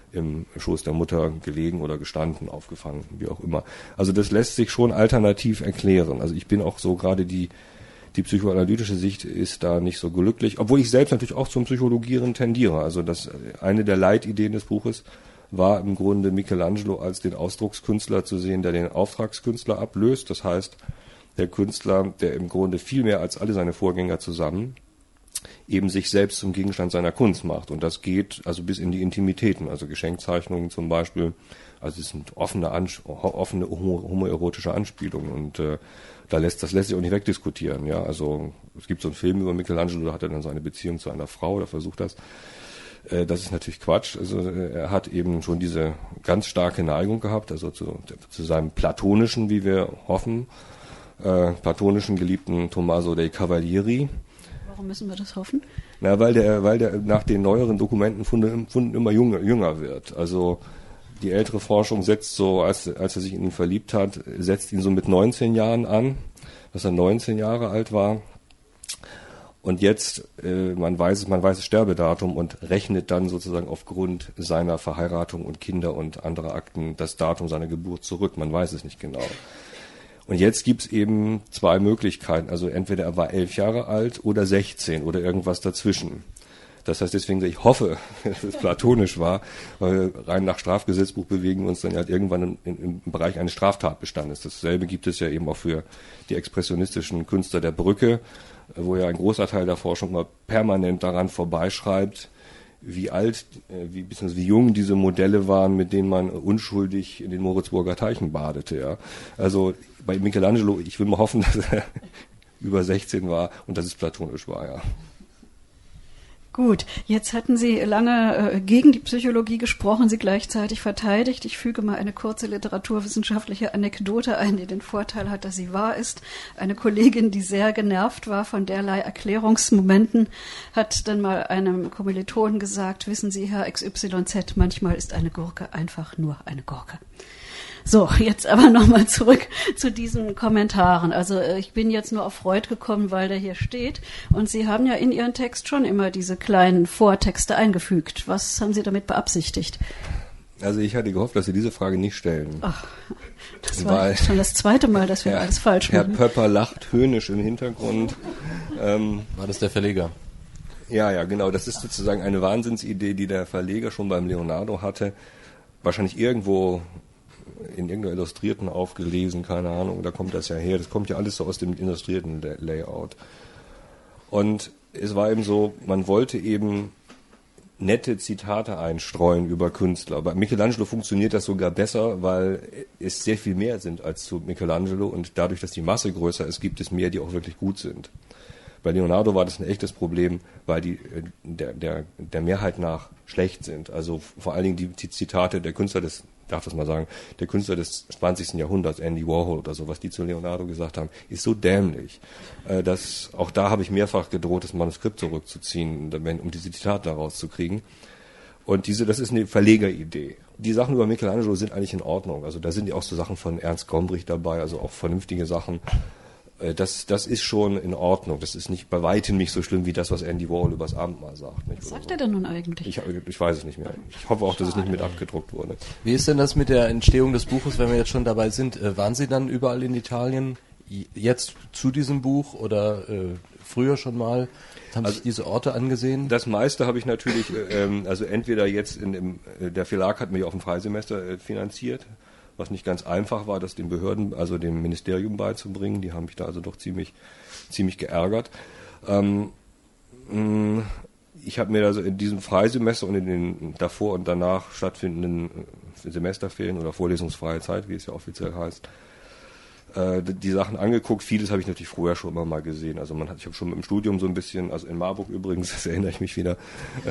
im Schoß der Mutter gelegen oder gestanden, aufgefangen, wie auch immer. Also das lässt sich schon alternativ erklären. Also ich bin auch so gerade die die psychoanalytische Sicht ist da nicht so glücklich, obwohl ich selbst natürlich auch zum Psychologieren tendiere. Also das eine der Leitideen des Buches war im Grunde Michelangelo als den Ausdruckskünstler zu sehen, der den Auftragskünstler ablöst. Das heißt, der Künstler, der im Grunde viel mehr als alle seine Vorgänger zusammen eben sich selbst zum Gegenstand seiner Kunst macht. Und das geht also bis in die Intimitäten, also Geschenkzeichnungen zum Beispiel. Also es sind offene, offene homoerotische Anspielungen und äh, da lässt, das lässt sich auch nicht wegdiskutieren. Ja, also es gibt so einen Film über Michelangelo, da hat er dann seine Beziehung zu einer Frau, da versucht das. Äh, das ist natürlich Quatsch. Also er hat eben schon diese ganz starke Neigung gehabt, also zu, zu seinem platonischen, wie wir hoffen, äh, platonischen Geliebten Tommaso dei Cavalieri. Warum müssen wir das hoffen? Na, weil der, weil der nach den neueren Dokumentenfunden immer jünger, jünger wird. Also die ältere Forschung setzt so, als, als er sich in ihn verliebt hat, setzt ihn so mit neunzehn Jahren an, dass er neunzehn Jahre alt war. Und jetzt, äh, man weiß es, man weiß das Sterbedatum und rechnet dann sozusagen aufgrund seiner Verheiratung und Kinder und anderer Akten das Datum seiner Geburt zurück. Man weiß es nicht genau. Und jetzt gibt's eben zwei Möglichkeiten. Also entweder er war elf Jahre alt oder sechzehn oder irgendwas dazwischen. Das heißt, deswegen, ich hoffe, dass es platonisch war, weil rein nach Strafgesetzbuch bewegen wir uns dann halt irgendwann in, in, im Bereich eines Straftatbestandes. Dasselbe gibt es ja eben auch für die expressionistischen Künstler der Brücke, wo ja ein großer Teil der Forschung mal permanent daran vorbeischreibt, wie alt, wie bzw. wie jung diese Modelle waren, mit denen man unschuldig in den Moritzburger Teichen badete. Ja. Also bei Michelangelo, ich will mal hoffen, dass er über sechzehn war und dass es platonisch war, ja. Gut, jetzt hatten Sie lange äh, gegen die Psychologie gesprochen, sie gleichzeitig verteidigt. Ich füge mal eine kurze literaturwissenschaftliche Anekdote ein, die den Vorteil hat, dass sie wahr ist. Eine Kollegin, die sehr genervt war von derlei Erklärungsmomenten, hat dann mal einem Kommilitonen gesagt, wissen Sie, Herr X Y Z, manchmal ist eine Gurke einfach nur eine Gurke. So, jetzt aber nochmal zurück zu diesen Kommentaren. Also ich bin jetzt nur auf Freud gekommen, weil der hier steht. Und Sie haben ja in Ihren Text schon immer diese kleinen Vortexte eingefügt. Was haben Sie damit beabsichtigt? Also ich hatte gehofft, dass Sie diese Frage nicht stellen. Ach, das war weil, schon das zweite Mal, dass wir Herr, alles falsch machen. Herr Pöpper lacht höhnisch im Hintergrund. Ähm, war das der Verleger? Ja, ja, genau. Das ist sozusagen eine Wahnsinnsidee, die der Verleger schon beim Leonardo hatte. Wahrscheinlich irgendwo in irgendeiner Illustrierten aufgelesen, keine Ahnung, da kommt das ja her. Das kommt ja alles so aus dem illustrierten Layout. Und es war eben so, man wollte eben nette Zitate einstreuen über Künstler. Bei Michelangelo funktioniert das sogar besser, weil es sehr viel mehr sind als zu Michelangelo und dadurch, dass die Masse größer ist, gibt es mehr, die auch wirklich gut sind. Bei Leonardo war das ein echtes Problem, weil die der, der, der Mehrheit nach schlecht sind. Also vor allen Dingen die, die Zitate der Künstler des, darf das mal sagen, der Künstler des zwanzigsten Jahrhunderts, Andy Warhol oder so, was die zu Leonardo gesagt haben, ist so dämlich, äh, dass auch da habe ich mehrfach gedroht, das Manuskript zurückzuziehen, um diese Zitate da rauszukriegen. Und diese, das ist eine Verlegeridee. Die Sachen über Michelangelo sind eigentlich in Ordnung. Also da sind ja auch so Sachen von Ernst Gombrich dabei, also auch vernünftige Sachen. Das, das ist schon in Ordnung. Das ist nicht bei weitem nicht so schlimm wie das, was Andy Warhol übers Abendmahl sagt. Nicht? Was sagt so. er denn nun eigentlich? Ich, ich weiß es nicht mehr. Ich hoffe auch, dass es nicht mit abgedruckt wurde. Wie ist denn das mit der Entstehung des Buches, wenn wir jetzt schon dabei sind? Waren Sie dann überall in Italien jetzt zu diesem Buch oder äh, früher schon mal? Haben also, sich diese Orte angesehen? Das meiste habe ich natürlich, ähm, also entweder jetzt in dem, der Verlag hat mich auf dem Freisemester äh, finanziert, was nicht ganz einfach war, das den Behörden, also dem Ministerium beizubringen. Die haben mich da also doch ziemlich, ziemlich geärgert. Ähm, mh, ich habe mir also in diesem Freisemester und in den davor und danach stattfindenden Semesterferien oder vorlesungsfreie Zeit, wie es ja offiziell heißt, äh, die Sachen angeguckt. Vieles habe ich natürlich früher schon immer mal gesehen. Also man hat, ich habe schon im Studium so ein bisschen, also in Marburg übrigens, das erinnere ich mich wieder,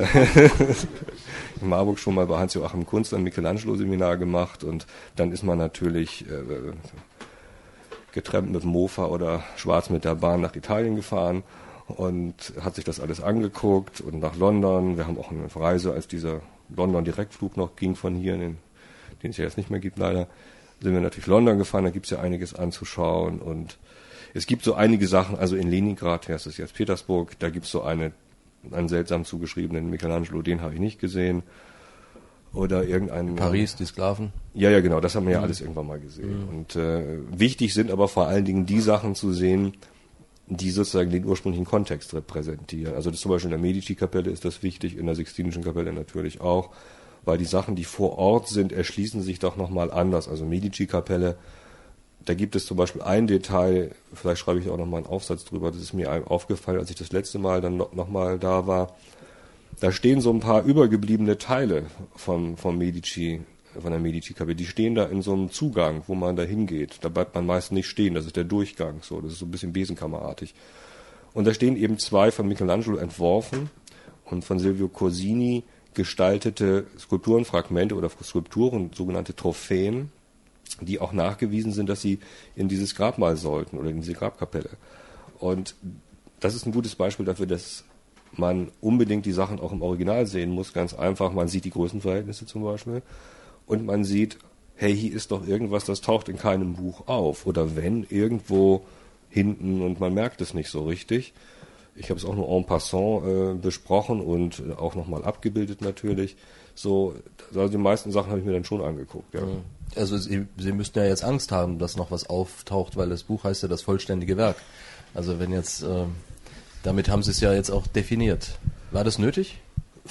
in Marburg schon mal bei Hans-Joachim Kunst ein Michelangelo-Seminar gemacht und dann ist man natürlich äh, getrennt mit dem Mofa oder schwarz mit der Bahn nach Italien gefahren und hat sich das alles angeguckt und nach London. Wir haben auch eine Reise, als dieser London-Direktflug noch ging von hier, in den, den es ja jetzt nicht mehr gibt leider, sind wir natürlich London gefahren, da gibt es ja einiges anzuschauen und es gibt so einige Sachen, also in Leningrad, das ist jetzt Petersburg, da gibt es so eine, einen seltsam zugeschriebenen Michelangelo, den habe ich nicht gesehen. oder irgendein... Paris, die Sklaven. Ja, ja, genau, das haben wir ja alles irgendwann mal gesehen. Mhm. Und äh, wichtig sind aber vor allen Dingen die Sachen zu sehen, die sozusagen den ursprünglichen Kontext repräsentieren. Also das zum Beispiel in der Medici-Kapelle ist das wichtig, in der Sixtinischen Kapelle natürlich auch, weil die Sachen, die vor Ort sind, erschließen sich doch nochmal anders. Also Medici-Kapelle, da gibt es zum Beispiel ein Detail, vielleicht schreibe ich auch nochmal einen Aufsatz drüber, das ist mir aufgefallen, als ich das letzte Mal dann nochmal da war. Da stehen so ein paar übergebliebene Teile von, von Medici, von der Medici-Kapelle. Die stehen da in so einem Zugang, wo man da hingeht. Da bleibt man meist nicht stehen, das ist der Durchgang, so. Das ist so ein bisschen besenkammerartig. Und da stehen eben zwei von Michelangelo entworfen und von Silvio Corsini gestaltete Skulpturenfragmente oder Skulpturen, sogenannte Trophäen, die auch nachgewiesen sind, dass sie in dieses Grabmal sollten oder in diese Grabkapelle. Und das ist ein gutes Beispiel dafür, dass man unbedingt die Sachen auch im Original sehen muss. Ganz einfach, man sieht die Größenverhältnisse zum Beispiel und man sieht, hey, hier ist doch irgendwas, das taucht in keinem Buch auf. Oder wenn, irgendwo hinten und man merkt es nicht so richtig. Ich habe es auch nur en passant äh, besprochen und äh, auch nochmal abgebildet natürlich. So, also die meisten Sachen habe ich mir dann schon angeguckt. Ja. Also Sie, Sie müssten ja jetzt Angst haben, dass noch was auftaucht, weil das Buch heißt ja das vollständige Werk. Also wenn jetzt, äh, damit haben Sie es ja jetzt auch definiert. War das nötig?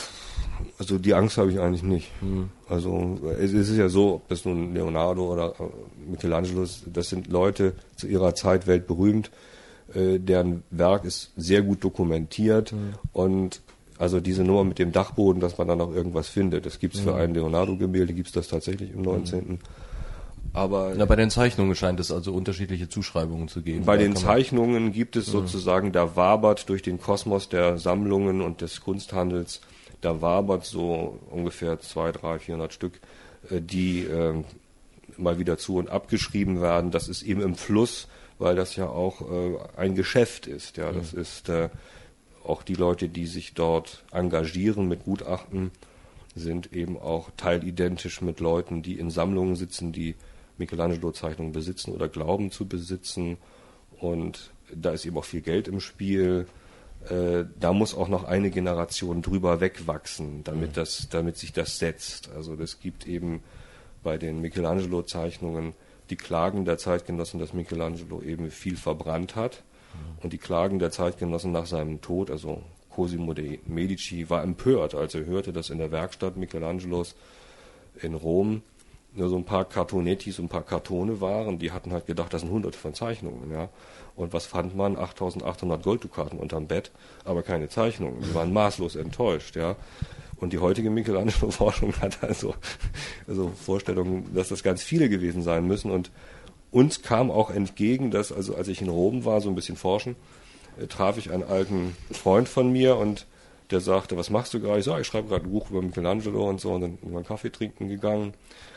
Also die Angst habe ich eigentlich nicht. Hm. Also es ist ja so, ob das nun Leonardo oder Michelangelo ist, das sind Leute zu ihrer Zeit weltberühmt, äh, deren Werk ist sehr gut dokumentiert hm. und also diese Nummer mit dem Dachboden, dass man dann noch irgendwas findet, das gibt es hm. für ein Leonardo-Gemälde, gibt es das tatsächlich im neunzehnten. Hm. Aber Na, bei den Zeichnungen scheint es also unterschiedliche Zuschreibungen zu geben. Bei den Zeichnungen gibt es sozusagen, da wabert durch den Kosmos der Sammlungen und des Kunsthandels, da wabert so ungefähr zweihundert, dreihundert, vierhundert Stück, die äh, mal wieder zu und abgeschrieben werden. Das ist eben im Fluss, weil das ja auch äh, ein Geschäft ist. Ja, das mhm. ist äh, auch die Leute, die sich dort engagieren mit Gutachten, sind eben auch teilidentisch mit Leuten, die in Sammlungen sitzen, die Michelangelo-Zeichnungen besitzen oder glauben zu besitzen. Und da ist eben auch viel Geld im Spiel. Äh, da muss auch noch eine Generation drüber wegwachsen, damit, das, damit sich das setzt. Also das gibt eben bei den Michelangelo-Zeichnungen die Klagen der Zeitgenossen, dass Michelangelo eben viel verbrannt hat. Und die Klagen der Zeitgenossen nach seinem Tod, also Cosimo de' Medici, war empört, als er hörte, dass in der Werkstatt Michelangelos in Rom nur so ein paar Kartonetti, so ein paar Kartone waren. Die hatten halt gedacht, das sind hunderte von Zeichnungen. Ja. Und was fand man? achttausendachthundert Golddukaten unterm Bett, aber keine Zeichnungen. Die waren maßlos enttäuscht. Ja. Und die heutige Michelangelo-Forschung hat also, also Vorstellungen, dass das ganz viele gewesen sein müssen. Und uns kam auch entgegen, dass, also als ich in Rom war, so ein bisschen forschen, äh, traf ich einen alten Freund von mir und der sagte, was machst du gerade? Ich sage, ich schreibe gerade ein Buch über Michelangelo und so, und dann sind wir einen Kaffee trinken gegangen.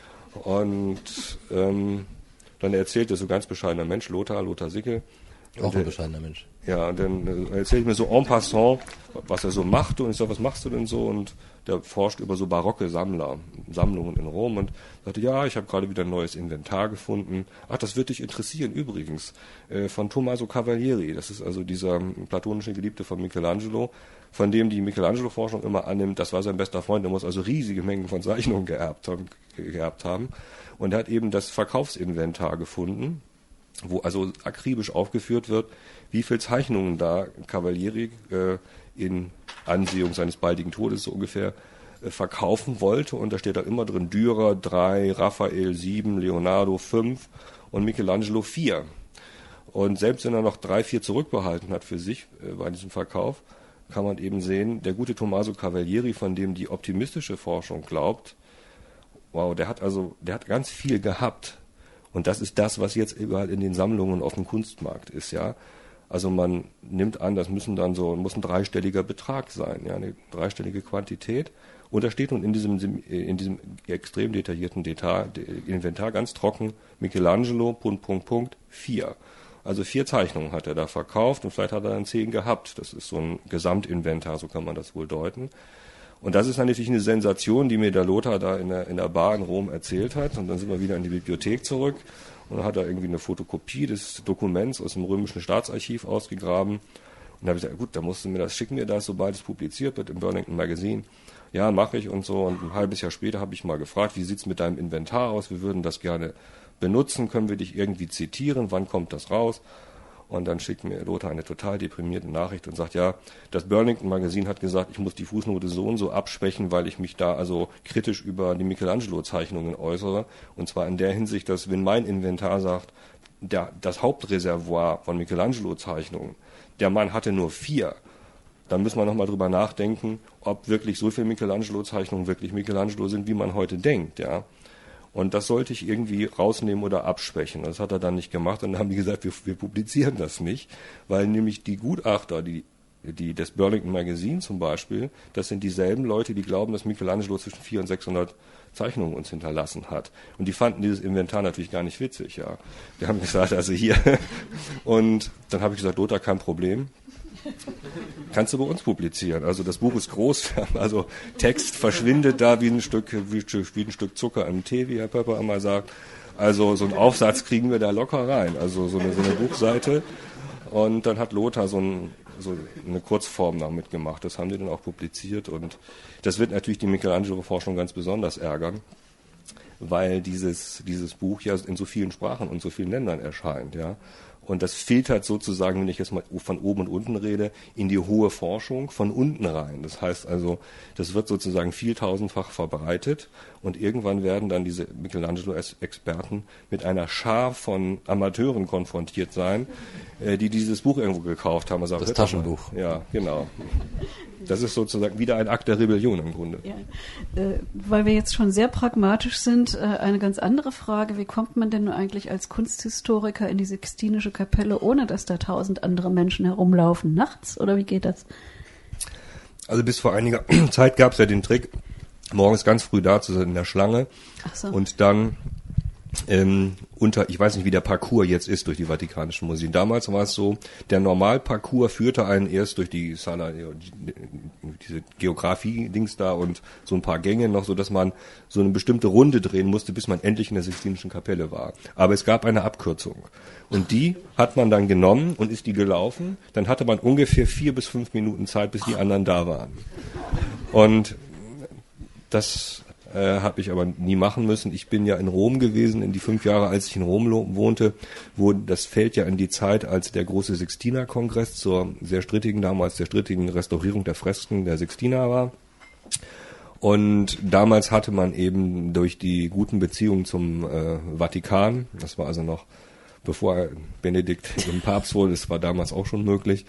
Und ähm, dann erzählte so ganz bescheidener Mensch, Lothar, Lothar Sickel. Auch ein bescheidener Mensch. Ja, und dann erzählte ich mir so en passant, was er so machte. Und ich sage, was machst du denn so? Und der forscht über so barocke Sammler, Sammlungen in Rom. Und sagte, ja, ich habe gerade wieder ein neues Inventar gefunden. Ach, das wird dich interessieren übrigens. Äh, von Tommaso Cavalieri. Das ist also dieser platonische Geliebte von Michelangelo, von dem die Michelangelo-Forschung immer annimmt, das war sein bester Freund. Der muss also riesige Mengen von Zeichnungen geerbt haben. geerbt haben. Und er hat eben das Verkaufsinventar gefunden, wo also akribisch aufgeführt wird, wie viele Zeichnungen da Cavalieri äh, in Ansehung seines baldigen Todes so ungefähr äh, verkaufen wollte. Und da steht da immer drin Dürer drei, Raphael sieben, Leonardo fünf und Michelangelo vier. Und selbst wenn er noch drei, vier zurückbehalten hat für sich äh, bei diesem Verkauf, kann man eben sehen, der gute Tommaso Cavalieri, von dem die optimistische Forschung glaubt, wow, der hat also, der hat ganz viel gehabt. Und das ist das, was jetzt überall in den Sammlungen auf dem Kunstmarkt ist, ja. Also man nimmt an, das müssen dann so, muss ein dreistelliger Betrag sein, ja, eine dreistellige Quantität. Und da steht nun in diesem, in diesem extrem detaillierten Detail, Inventar ganz trocken, Michelangelo, Punkt, Punkt, Punkt, vier. Also vier Zeichnungen hat er da verkauft und vielleicht hat er dann zehn gehabt. Das ist so ein Gesamtinventar, so kann man das wohl deuten. Und das ist natürlich eine Sensation, die mir der Lothar da in der, in der Bar in Rom erzählt hat. Und dann sind wir wieder in die Bibliothek zurück. Und dann hat er irgendwie eine Fotokopie des Dokuments aus dem römischen Staatsarchiv ausgegraben. Und da habe ich gesagt, gut, dann musst du mir das, schicken mir das, sobald es publiziert wird im Burlington Magazine. Ja, mache ich und so. Und ein halbes Jahr später habe ich mal gefragt, wie sieht's mit deinem Inventar aus? Wir würden das gerne benutzen, können wir dich irgendwie zitieren, wann kommt das raus? Und dann schickt mir Lothar eine total deprimierte Nachricht und sagt, ja, das Burlington Magazine hat gesagt, ich muss die Fußnote so und so abschwächen, weil ich mich da also kritisch über die Michelangelo-Zeichnungen äußere. Und zwar in der Hinsicht, dass wenn mein Inventar sagt, der, das Hauptreservoir von Michelangelo-Zeichnungen, der Mann hatte nur vier, dann müssen wir nochmal drüber nachdenken, ob wirklich so viele Michelangelo-Zeichnungen wirklich Michelangelo sind, wie man heute denkt, ja. Und das sollte ich irgendwie rausnehmen oder abschwächen. Das hat er dann nicht gemacht und dann haben die gesagt, wir, wir publizieren das nicht, weil nämlich die Gutachter, die, die des Burlington Magazine zum Beispiel, das sind dieselben Leute, die glauben, dass Michelangelo zwischen vierhundert und sechshundert Zeichnungen uns hinterlassen hat. Und die fanden dieses Inventar natürlich gar nicht witzig, ja. Die haben gesagt, also hier. Und dann habe ich gesagt, Lothar, kein Problem. Kannst du bei uns publizieren. Also das Buch ist groß, also Text verschwindet da wie ein Stück, wie, wie ein Stück Zucker im Tee, wie Herr Pöpper einmal sagt. Also so einen Aufsatz kriegen wir da locker rein, also so eine, so eine Buchseite. Und dann hat Lothar so, ein, so eine Kurzform noch mitgemacht. Das haben die dann auch publiziert und das wird natürlich die Michelangelo-Forschung ganz besonders ärgern, weil dieses, dieses Buch ja in so vielen Sprachen und so vielen Ländern erscheint, ja. Und das filtert sozusagen, wenn ich jetzt mal von oben und unten rede, in die hohe Forschung von unten rein. Das heißt also, das wird sozusagen vieltausendfach verbreitet und irgendwann werden dann diese Michelangelo-Experten mit einer Schar von Amateuren konfrontiert sein, äh, die dieses Buch irgendwo gekauft haben. Also das Taschenbuch. Ja, genau. Das ist sozusagen wieder ein Akt der Rebellion im Grunde. Ja, äh, weil wir jetzt schon sehr pragmatisch sind, äh, eine ganz andere Frage. Wie kommt man denn nur eigentlich als Kunsthistoriker in die Sixtinische Kapelle, ohne dass da tausend andere Menschen herumlaufen? Nachts? Oder wie geht das? Also bis vor einiger Zeit gab es ja den Trick, morgens ganz früh da zu sein in der Schlange. Ach so. Und dann ähm, unter, ich weiß nicht, wie der Parcours jetzt ist durch die Vatikanischen Museen. Damals war es so, der Normalparcours führte einen erst durch die Sala, diese Geografie-Dings da und so ein paar Gänge noch, so dass man so eine bestimmte Runde drehen musste, bis man endlich in der Sixtinischen Kapelle war. Aber es gab eine Abkürzung. Und die hat man dann genommen und ist die gelaufen. Dann hatte man ungefähr vier bis fünf Minuten Zeit, bis die anderen da waren. Und das Äh, habe ich aber nie machen müssen. Ich bin ja in Rom gewesen, in die fünf Jahre, als ich in Rom wohnte, wo das fällt ja in die Zeit, als der große Sixtina-Kongress zur sehr strittigen, damals sehr strittigen Restaurierung der Fresken der Sixtina war. Und damals hatte man eben durch die guten Beziehungen zum äh, Vatikan, das war also noch bevor Benedikt im Papst wurde, das war damals auch schon möglich,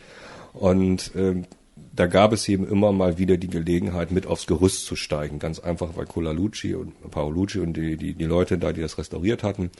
und äh, da gab es eben immer mal wieder die Gelegenheit, mit aufs Gerüst zu steigen. Ganz einfach, weil Cola-Lucci und Paolucci und die, die, die Leute da, die das restauriert hatten,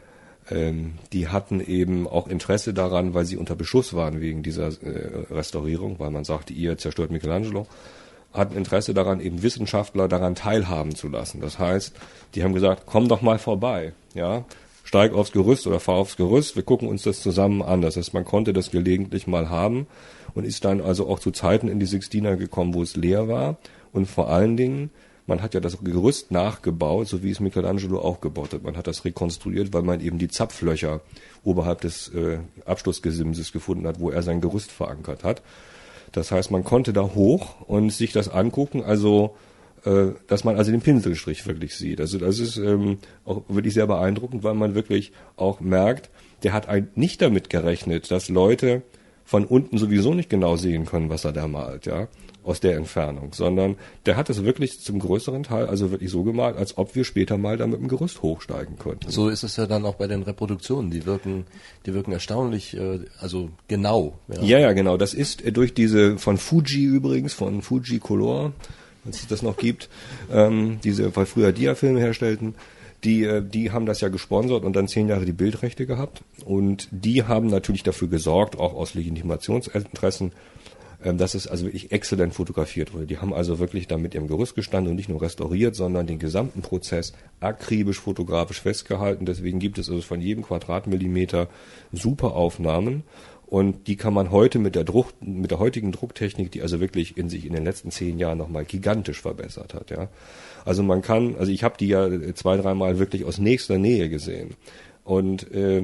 ähm, die hatten eben auch Interesse daran, weil sie unter Beschuss waren wegen dieser äh, Restaurierung, weil man sagte, ihr zerstört Michelangelo, hatten Interesse daran, eben Wissenschaftler daran teilhaben zu lassen. Das heißt, die haben gesagt, komm doch mal vorbei, ja, steig aufs Gerüst oder fahr aufs Gerüst, wir gucken uns das zusammen an. Das heißt, man konnte das gelegentlich mal haben und ist dann also auch zu Zeiten in die Sixtina gekommen, wo es leer war. Und vor allen Dingen, man hat ja das Gerüst nachgebaut, so wie es Michelangelo auch gebaut hat. Man hat das rekonstruiert, weil man eben die Zapflöcher oberhalb des äh, Abschlussgesimses gefunden hat, wo er sein Gerüst verankert hat. Das heißt, man konnte da hoch und sich das angucken, also äh, dass man also den Pinselstrich wirklich sieht. Also das ist ähm, auch wirklich sehr beeindruckend, weil man wirklich auch merkt, der hat ein, nicht damit gerechnet, dass Leute von unten sowieso nicht genau sehen können, was er da malt, ja, aus der Entfernung, sondern der hat es wirklich zum größeren Teil also wirklich so gemalt, als ob wir später mal da mit dem Gerüst hochsteigen könnten. So ist es ja dann auch bei den Reproduktionen, die wirken, die wirken erstaunlich, äh, also genau. Ja. ja, ja, genau. Das ist durch diese von Fuji übrigens, von Fuji Color, wenn es das noch gibt, ähm, diese, weil früher Dia-Filme herstellten, Die, die haben das ja gesponsert und dann zehn Jahre die Bildrechte gehabt. Und die haben natürlich dafür gesorgt, auch aus Legitimationsinteressen, dass es also wirklich exzellent fotografiert wurde. Die haben also wirklich da mit ihrem Gerüst gestanden und nicht nur restauriert, sondern den gesamten Prozess akribisch fotografisch festgehalten. Deswegen gibt es also von jedem Quadratmillimeter super Aufnahmen. Und die kann man heute mit der Druck, mit der heutigen Drucktechnik, die also wirklich in sich in den letzten zehn Jahren nochmal gigantisch verbessert hat, ja. Also man kann, also ich habe die ja zwei, dreimal wirklich aus nächster Nähe gesehen. Und äh,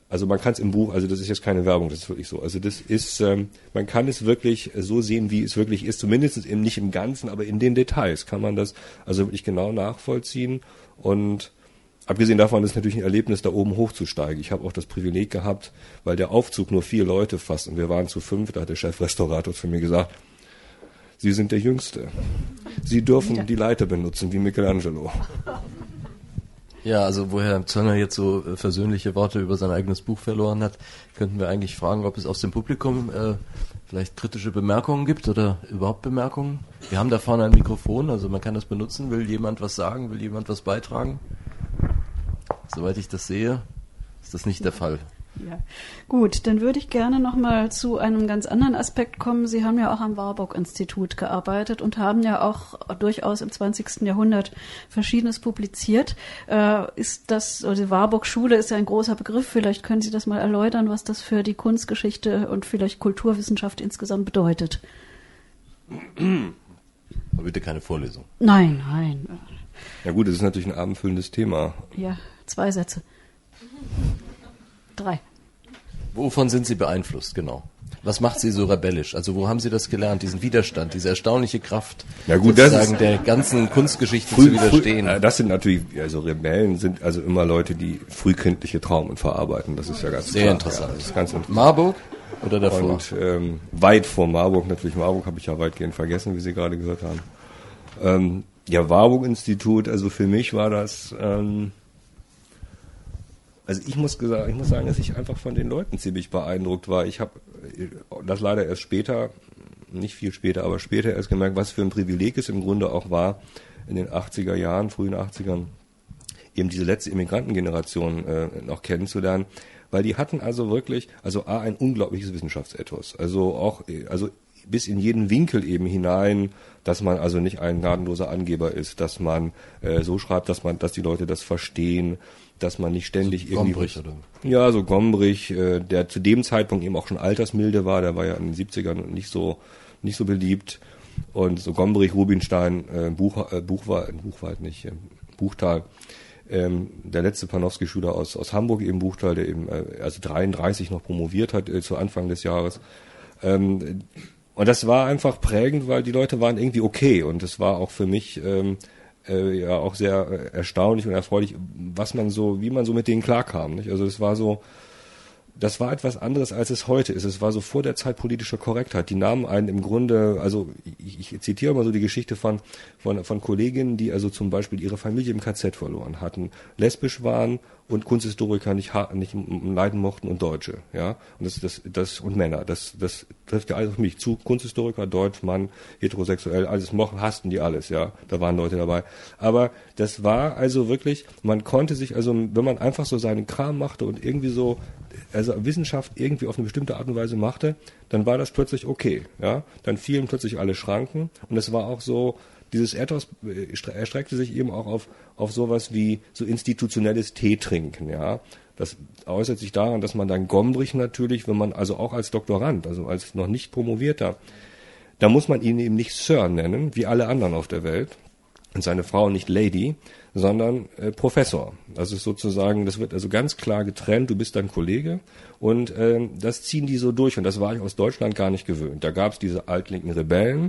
Also man kann es im Buch, also das ist jetzt keine Werbung, das ist wirklich so. Also das ist, ähm, man kann es wirklich so sehen, wie es wirklich ist, zumindest eben nicht im Ganzen, aber in den Details kann man das also wirklich genau nachvollziehen. Und abgesehen davon ist es natürlich ein Erlebnis, da oben hochzusteigen. Ich habe auch das Privileg gehabt, weil der Aufzug nur vier Leute fasst und wir waren zu fünf, da hat der Chefrestaurator zu mir gesagt, Sie sind der Jüngste. Sie dürfen die Leiter benutzen, wie Michelangelo. Ja, also wo Herr Zöllner jetzt so äh, versöhnliche Worte über sein eigenes Buch verloren hat, könnten wir eigentlich fragen, ob es aus dem Publikum äh, vielleicht kritische Bemerkungen gibt oder überhaupt Bemerkungen. Wir haben da vorne ein Mikrofon, also man kann das benutzen. Will jemand was sagen? Will jemand was beitragen? Soweit ich das sehe, ist das nicht der Fall. Ja, gut, dann würde ich gerne noch mal zu einem ganz anderen Aspekt kommen. Sie haben ja auch am Warburg-Institut gearbeitet und haben ja auch durchaus im zwanzigsten Jahrhundert Verschiedenes publiziert. Äh, ist das, also die Warburg-Schule ist ja ein großer Begriff. Vielleicht können Sie das mal erläutern, was das für die Kunstgeschichte und vielleicht Kulturwissenschaft insgesamt bedeutet. Aber bitte keine Vorlesung. Nein, nein. Ja gut, das ist natürlich ein abendfüllendes Thema. Ja, zwei Sätze. Drei. Wovon sind Sie beeinflusst, genau? Was macht Sie so rebellisch? Also wo haben Sie das gelernt, diesen Widerstand, diese erstaunliche Kraft, ja gut, das sozusagen ist der ganzen Kunstgeschichte früh, zu widerstehen? Früh, das sind natürlich, also Rebellen sind also immer Leute, die frühkindliche Traumen verarbeiten. Das ist ja ganz Sehr klar. interessant. Ja, das ist ganz interessant. Marburg oder davor? Und ähm, weit vor Marburg, natürlich Marburg habe ich ja weitgehend vergessen, wie Sie gerade gehört haben. Ähm, ja, Warburg-Institut, also für mich war das... Ähm, Also ich muss gesagt, ich muss sagen, dass ich einfach von den Leuten ziemlich beeindruckt war. Ich habe das leider erst später, nicht viel später, aber später erst gemerkt, was für ein Privileg es im Grunde auch war, in den achtziger Jahren, frühen achtzigern, eben diese letzte Immigrantengeneration äh, noch kennenzulernen, weil die hatten also wirklich, also A, ein unglaubliches Wissenschaftsethos, also auch, also bis in jeden Winkel eben hinein, dass man also nicht ein gnadenloser Angeber ist, dass man äh, so schreibt, dass man, dass die Leute das verstehen, dass man nicht ständig so irgendwie... Gombrich, oder? Ja, so Gombrich, äh, der zu dem Zeitpunkt eben auch schon altersmilde war, der war ja in den siebzigern nicht so nicht so beliebt. Und so Gombrich, Rubinstein, äh, Buch, äh, Buchwald, Buchwald nicht, äh, Buchtal, ähm, der letzte Panofsky-Schüler aus, aus Hamburg, eben Buchtal, der eben äh, also dreiunddreißig noch promoviert hat äh, zu Anfang des Jahres. Ähm, und das war einfach prägend, weil die Leute waren irgendwie okay. Und es war auch für mich... Ähm, Äh, ja auch sehr äh, erstaunlich und erfreulich, was man so, wie man so mit denen klarkam. Nicht? Also es war so, das war etwas anderes, als es heute ist. Es war so vor der Zeit politischer Korrektheit. Die nahmen einen im Grunde, also ich, ich zitiere mal so die Geschichte von, von, von Kolleginnen, die also zum Beispiel ihre Familie im K Z verloren hatten, lesbisch waren und Kunsthistoriker nicht, nicht leiden mochten und Deutsche, ja, und das, das, das, und Männer, das, das trifft ja alles auf mich zu, Kunsthistoriker, Deutsch, Mann, heterosexuell, alles mochten, hassten die alles, ja, da waren Leute dabei, aber das war also wirklich, man konnte sich, also wenn man einfach so seinen Kram machte und irgendwie so, also Wissenschaft irgendwie auf eine bestimmte Art und Weise machte, dann war das plötzlich okay, ja, dann fielen plötzlich alle Schranken und es war auch so, dieses Ethos erstreckte sich eben auch auf, auf sowas wie so institutionelles Teetrinken, ja. Das äußert sich daran, dass man dann Gombrich natürlich, wenn man also auch als Doktorand, also als noch nicht Promovierter, da muss man ihn eben nicht Sir nennen, wie alle anderen auf der Welt, und seine Frau nicht Lady, sondern äh, Professor. Das ist sozusagen, das wird also ganz klar getrennt, du bist dein Kollege und ähm, das ziehen die so durch und das war ich aus Deutschland gar nicht gewöhnt. Da gab es diese altlinken Rebellen,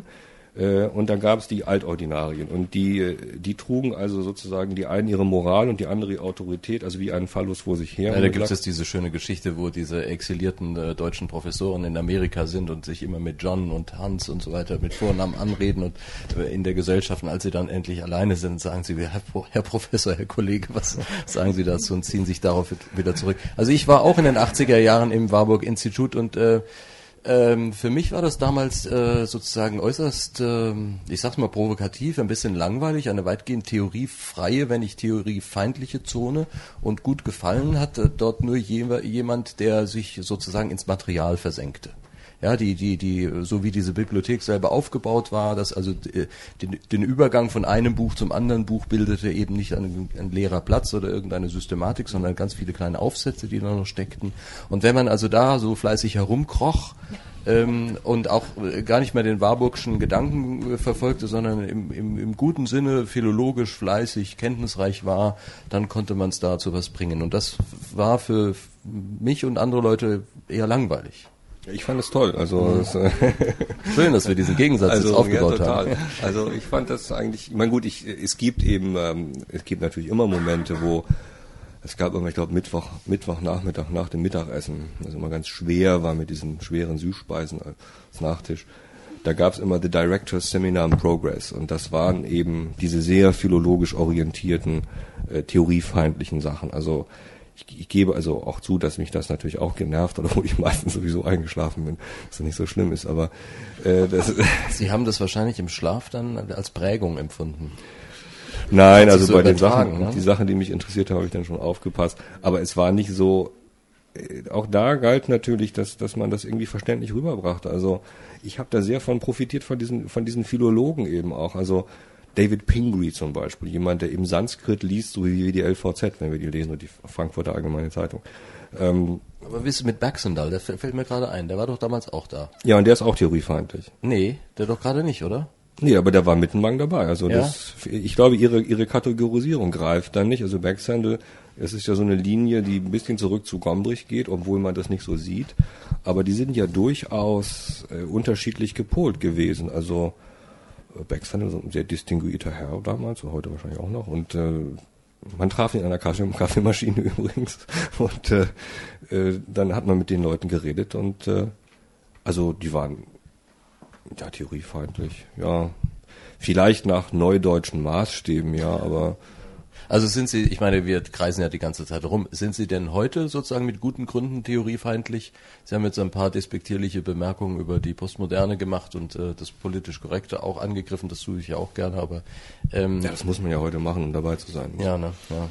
und dann gab es die Altordinarien und die die trugen also sozusagen die einen ihre Moral und die andere ihre Autorität, also wie einen Phallus vor sich her. Ja, da gibt es diese schöne Geschichte, wo diese exilierten äh, deutschen Professoren in Amerika sind und sich immer mit John und Hans und so weiter mit Vornamen anreden und äh, in der Gesellschaft, und als sie dann endlich alleine sind, sagen sie, Herr, Herr Professor, Herr Kollege, was sagen Sie dazu, und ziehen sich darauf wieder zurück. Also ich war auch in den achtziger Jahren im Warburg-Institut und äh, Ähm, für mich war das damals äh, sozusagen äußerst, äh, ich sag's mal provokativ, ein bisschen langweilig, eine weitgehend theoriefreie, wenn nicht theoriefeindliche Zone, und gut gefallen hat äh, dort nur je, jemand, der sich sozusagen ins Material versenkte. Ja, die, die, die, so wie diese Bibliothek selber aufgebaut war, dass also äh, den, den Übergang von einem Buch zum anderen Buch bildete eben nicht ein, ein leerer Platz oder irgendeine Systematik, sondern ganz viele kleine Aufsätze, die da noch steckten. Und wenn man also da so fleißig herumkroch, ähm, und auch äh, gar nicht mehr den warburgschen Gedanken äh, verfolgte, sondern im, im, im guten Sinne philologisch fleißig, kenntnisreich war, dann konnte man es da zu was bringen. Und das war für mich und andere Leute eher langweilig. Ich fand es toll. Also es, schön, dass wir diesen Gegensatz also, jetzt aufgebaut ja, total. haben. Also ich fand das eigentlich, ich meine gut, ich, es gibt eben, ähm, es gibt natürlich immer Momente, wo es gab immer, ich glaube, Mittwoch, Mittwochnachmittag nach dem Mittagessen, das immer ganz schwer war mit diesen schweren Süßspeisen als Nachtisch. Da gab es immer The Director's Seminar in Progress und das waren eben diese sehr philologisch orientierten, äh, theoriefeindlichen Sachen. Also Ich, ich gebe also auch zu, dass mich das natürlich auch genervt hat, obwohl ich meistens sowieso eingeschlafen bin, was nicht so schlimm ist, aber äh, das Sie haben das wahrscheinlich im Schlaf dann als Prägung empfunden. Nein, also so bei den Sachen, ne? Die Sachen, die mich interessiert haben, habe ich dann schon aufgepasst, aber es war nicht so, äh, auch da galt natürlich, dass dass man das irgendwie verständlich rüberbrachte. Also ich habe da sehr von profitiert von diesen von diesen Philologen eben auch, also David Pingree zum Beispiel, jemand, der eben Sanskrit liest, so wie wir die L V Z, wenn wir die lesen, oder die Frankfurter Allgemeine Zeitung. Ähm, Aber wie ist es mit Baxendale? Der fällt mir gerade ein. Der war doch damals auch da. Ja, und der ist auch theoriefeindlich. Nee, der doch gerade nicht, oder? Nee, aber der war mittenlang dabei. Also ja? das, ich glaube, ihre ihre Kategorisierung greift dann nicht. Also Baxendale, es ist ja so eine Linie, die ein bisschen zurück zu Gombrich geht, obwohl man das nicht so sieht. Aber die sind ja durchaus äh, unterschiedlich gepolt gewesen. Also Baxendale, so ein sehr distinguierter Herr damals, heute wahrscheinlich auch noch, und äh, man traf ihn in einer Kaffee- Kaffeemaschine übrigens und äh, äh, dann hat man mit den Leuten geredet und äh, also die waren ja theoriefeindlich, ja, vielleicht nach neudeutschen Maßstäben, ja, aber also sind Sie, ich meine, wir kreisen ja die ganze Zeit rum, sind Sie denn heute sozusagen mit guten Gründen theoriefeindlich? Sie haben jetzt ein paar despektierliche Bemerkungen über die Postmoderne gemacht und äh, das politisch Korrekte auch angegriffen, das tue ich ja auch gerne, aber ähm, ja, das muss man ja heute machen, um dabei zu sein. Ja, ne, ja.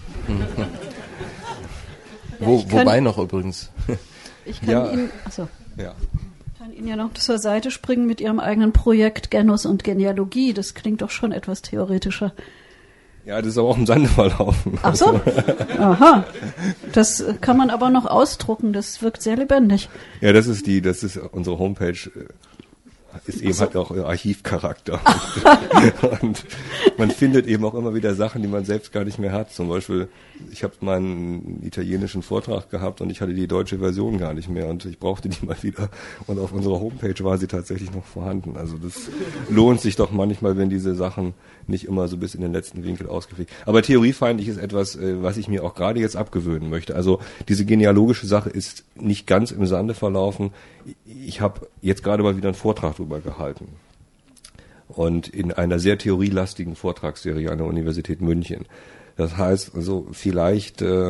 Wo, wobei noch übrigens. Ich kann ja. Ihnen, achso. Ja. Ich kann Ihnen ja noch zur Seite springen mit Ihrem eigenen Projekt Genus und Genealogie, das klingt doch schon etwas theoretischer. Ja, das ist aber auch im Sande verlaufen. Ach so, aha. Das kann man aber noch ausdrucken, das wirkt sehr lebendig. Ja, das ist die, das ist unsere Homepage, ist eben so. Hat auch Archivcharakter. Und man findet eben auch immer wieder Sachen, die man selbst gar nicht mehr hat. Zum Beispiel, ich habe mal einen italienischen Vortrag gehabt und ich hatte die deutsche Version gar nicht mehr und ich brauchte die mal wieder. Und auf unserer Homepage war sie tatsächlich noch vorhanden. Also das lohnt sich doch manchmal, wenn diese Sachen nicht immer so bis in den letzten Winkel ausgeprägt. Aber theoriefeindlich ist etwas, was ich mir auch gerade jetzt abgewöhnen möchte. Also diese genealogische Sache ist nicht ganz im Sande verlaufen. Ich habe jetzt gerade mal wieder einen Vortrag drüber gehalten. Und in einer sehr theorielastigen Vortragsserie an der Universität München. Das heißt, also vielleicht, äh,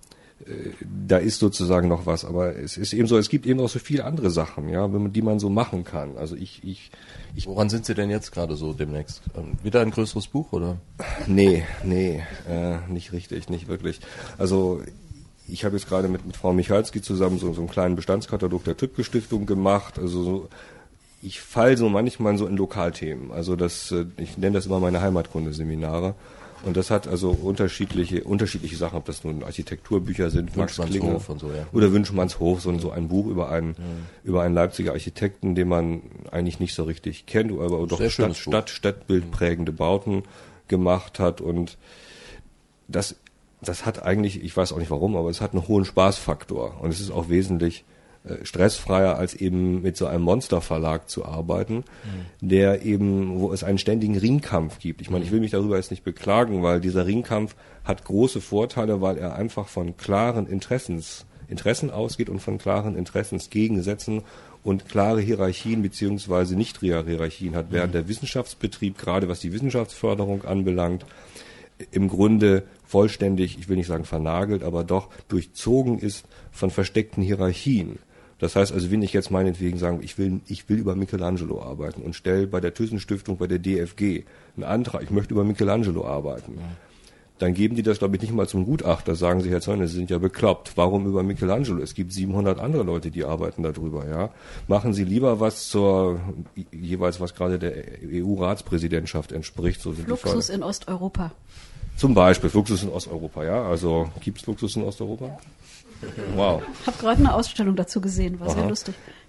da ist sozusagen noch was, aber es ist eben so, es gibt eben auch so viele andere Sachen, ja, die man so machen kann. Also ich, ich, ich Woran sind Sie denn jetzt gerade so demnächst? Wieder ein größeres Buch, oder? Nee, nee, äh, nicht richtig, nicht wirklich. Also ich habe jetzt gerade mit, mit Frau Michalski zusammen so, so einen kleinen Bestandskatalog der Tübke-Stiftung gemacht. Also so, ich fall so manchmal so in Lokalthemen. Also das, ich nenne das immer meine Heimatkunde-Seminare. Und das hat also unterschiedliche unterschiedliche Sachen, ob das nun Architekturbücher sind, Wünschmannshof und so, ja. Oder Wünschmannshof, so, so ein Buch über einen mhm. über einen Leipziger Architekten, den man eigentlich nicht so richtig kennt, aber doch Stadt, Stadt, Stadtbild prägende Bauten gemacht hat. Und das das hat eigentlich, ich weiß auch nicht warum, aber es hat einen hohen Spaßfaktor und es ist auch wesentlich äh, stressfreier, als eben mit so einem Monsterverlag zu arbeiten, mhm. der eben, wo es einen ständigen Ringkampf gibt. Ich meine, ich will mich darüber jetzt nicht beklagen, weil dieser Ringkampf hat große Vorteile, weil er einfach von klaren Interessens, Interessen ausgeht und von klaren Interessensgegensätzen und klare Hierarchien beziehungsweise Nicht-Hierarchien hat, während mhm. der Wissenschaftsbetrieb, gerade was die Wissenschaftsförderung anbelangt, im Grunde vollständig, ich will nicht sagen vernagelt, aber doch durchzogen ist von versteckten Hierarchien. Das heißt also, wenn ich jetzt meinetwegen sagen, ich will, ich will über Michelangelo arbeiten und stelle bei der Thyssen-Stiftung, bei der D F G einen Antrag, ich möchte über Michelangelo arbeiten, ja. Dann geben die das, glaube ich, nicht mal zum Gutachter, sagen sie, Herr Zöllner, Sie sind ja bekloppt. Warum über Michelangelo? Es gibt siebenhundert andere Leute, die arbeiten darüber, ja. Machen Sie lieber was zur, jeweils was gerade der E U-Ratspräsidentschaft entspricht. So sind Fluxus in Osteuropa. Zum Beispiel Fluxus in Osteuropa, ja. Also, gibt's Fluxus in Osteuropa? Wow. Ich habe gerade eine Ausstellung dazu gesehen, war Aha. sehr lustig.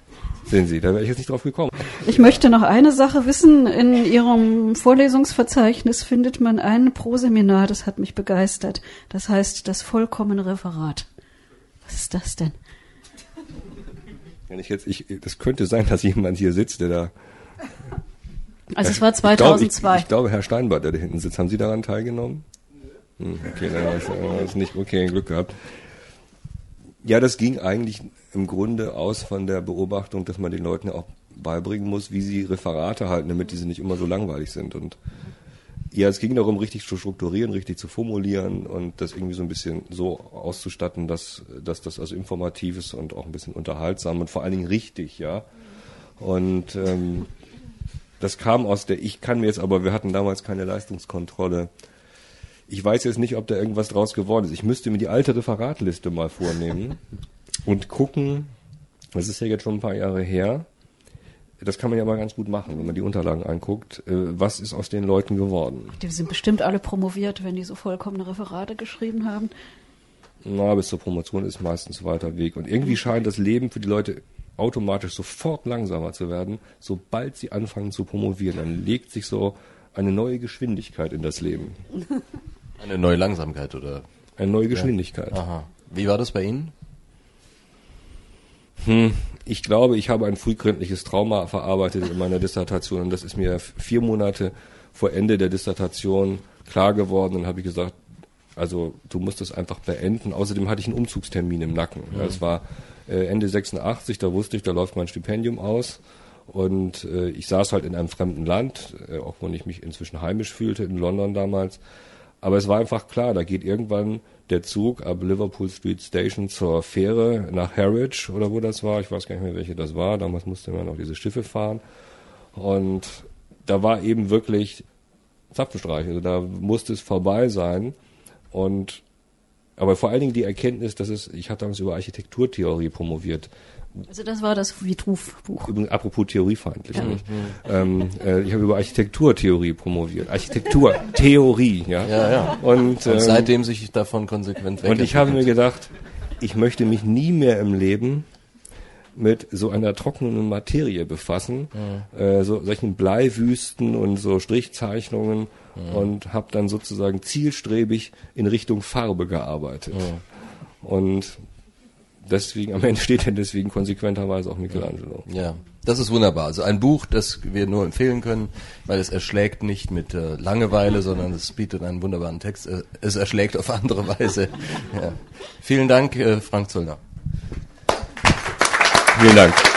Sehen Sie, da wäre ich jetzt nicht drauf gekommen. Ich möchte noch eine Sache wissen. In Ihrem Vorlesungsverzeichnis findet man ein Proseminar, das hat mich begeistert. Das heißt das vollkommene Referat. Was ist das denn? Wenn ich jetzt, ich, das könnte sein, dass jemand hier sitzt, der da... Also es war zweitausendzwei. Ich glaube, ich, ich glaube, Herr Steinbart, der da hinten sitzt. Haben Sie daran teilgenommen? Hm, okay, dann ist es nicht okay, Glück gehabt. Ja, das ging eigentlich im Grunde aus von der Beobachtung, dass man den Leuten auch beibringen muss, wie sie Referate halten, damit diese nicht immer so langweilig sind. Und ja, es ging darum, richtig zu strukturieren, richtig zu formulieren und das irgendwie so ein bisschen so auszustatten, dass, dass das also informativ ist und auch ein bisschen unterhaltsam und vor allen Dingen richtig, ja. Und ähm, das kam aus der, ich kann mir jetzt, aber wir hatten damals keine Leistungskontrolle. Ich weiß jetzt nicht, ob da irgendwas draus geworden ist. Ich müsste mir die alte Referatliste mal vornehmen und gucken, das ist ja jetzt schon ein paar Jahre her, das kann man ja mal ganz gut machen, wenn man die Unterlagen anguckt, was ist aus den Leuten geworden. Die sind bestimmt alle promoviert, wenn die so vollkommene Referate geschrieben haben. Na, bis zur Promotion ist meistens weiter Weg. Und irgendwie scheint das Leben für die Leute automatisch sofort langsamer zu werden, sobald sie anfangen zu promovieren. Dann legt sich so eine neue Geschwindigkeit in das Leben. Eine neue Langsamkeit, oder? Eine neue Geschwindigkeit. Ja. Aha. Wie war das bei Ihnen? Hm, ich glaube, ich habe ein frühkindliches Trauma verarbeitet in meiner Dissertation und das ist mir vier Monate vor Ende der Dissertation klar geworden. Dann habe ich gesagt, also du musst es einfach beenden. Außerdem hatte ich einen Umzugstermin im Nacken. Mhm. Ja, es war äh, Ende sechsundachtzig, da wusste ich, da läuft mein Stipendium aus. Und äh, ich saß halt in einem fremden Land, äh, auch wenn ich mich inzwischen heimisch fühlte, in London damals. Aber es war einfach klar, da geht irgendwann der Zug ab Liverpool Street Station zur Fähre nach Harwich oder wo das war. Ich weiß gar nicht mehr, welche das war. Damals musste man noch diese Schiffe fahren. Und da war eben wirklich Zapfenstreich. Also da musste es vorbei sein. Und aber vor allen Dingen die Erkenntnis, dass es, ich hatte damals über Architekturtheorie promoviert. Also das war das Vitruv-Buch. Übrigens, apropos theoriefeindlich. Ja. Nicht? Ähm, äh, ich habe über Architekturtheorie promoviert. Architekturtheorie, ja. Ja, ja. Und, ähm, und seitdem sich davon konsequent weg. Und ich habe mir gedacht, ich möchte mich nie mehr im Leben mit so einer trockenen Materie befassen, mhm. äh, so solchen Bleiwüsten und so Strichzeichnungen mhm. und habe dann sozusagen zielstrebig in Richtung Farbe gearbeitet. Mhm. Und deswegen, am Ende steht ja deswegen konsequenterweise auch Michelangelo. Ja, das ist wunderbar. Also ein Buch, das wir nur empfehlen können, weil es erschlägt nicht mit äh, Langeweile, sondern es bietet einen wunderbaren Text. Äh, es erschlägt auf andere Weise. Ja. Vielen Dank, äh, Frank Zöllner. Vielen Dank.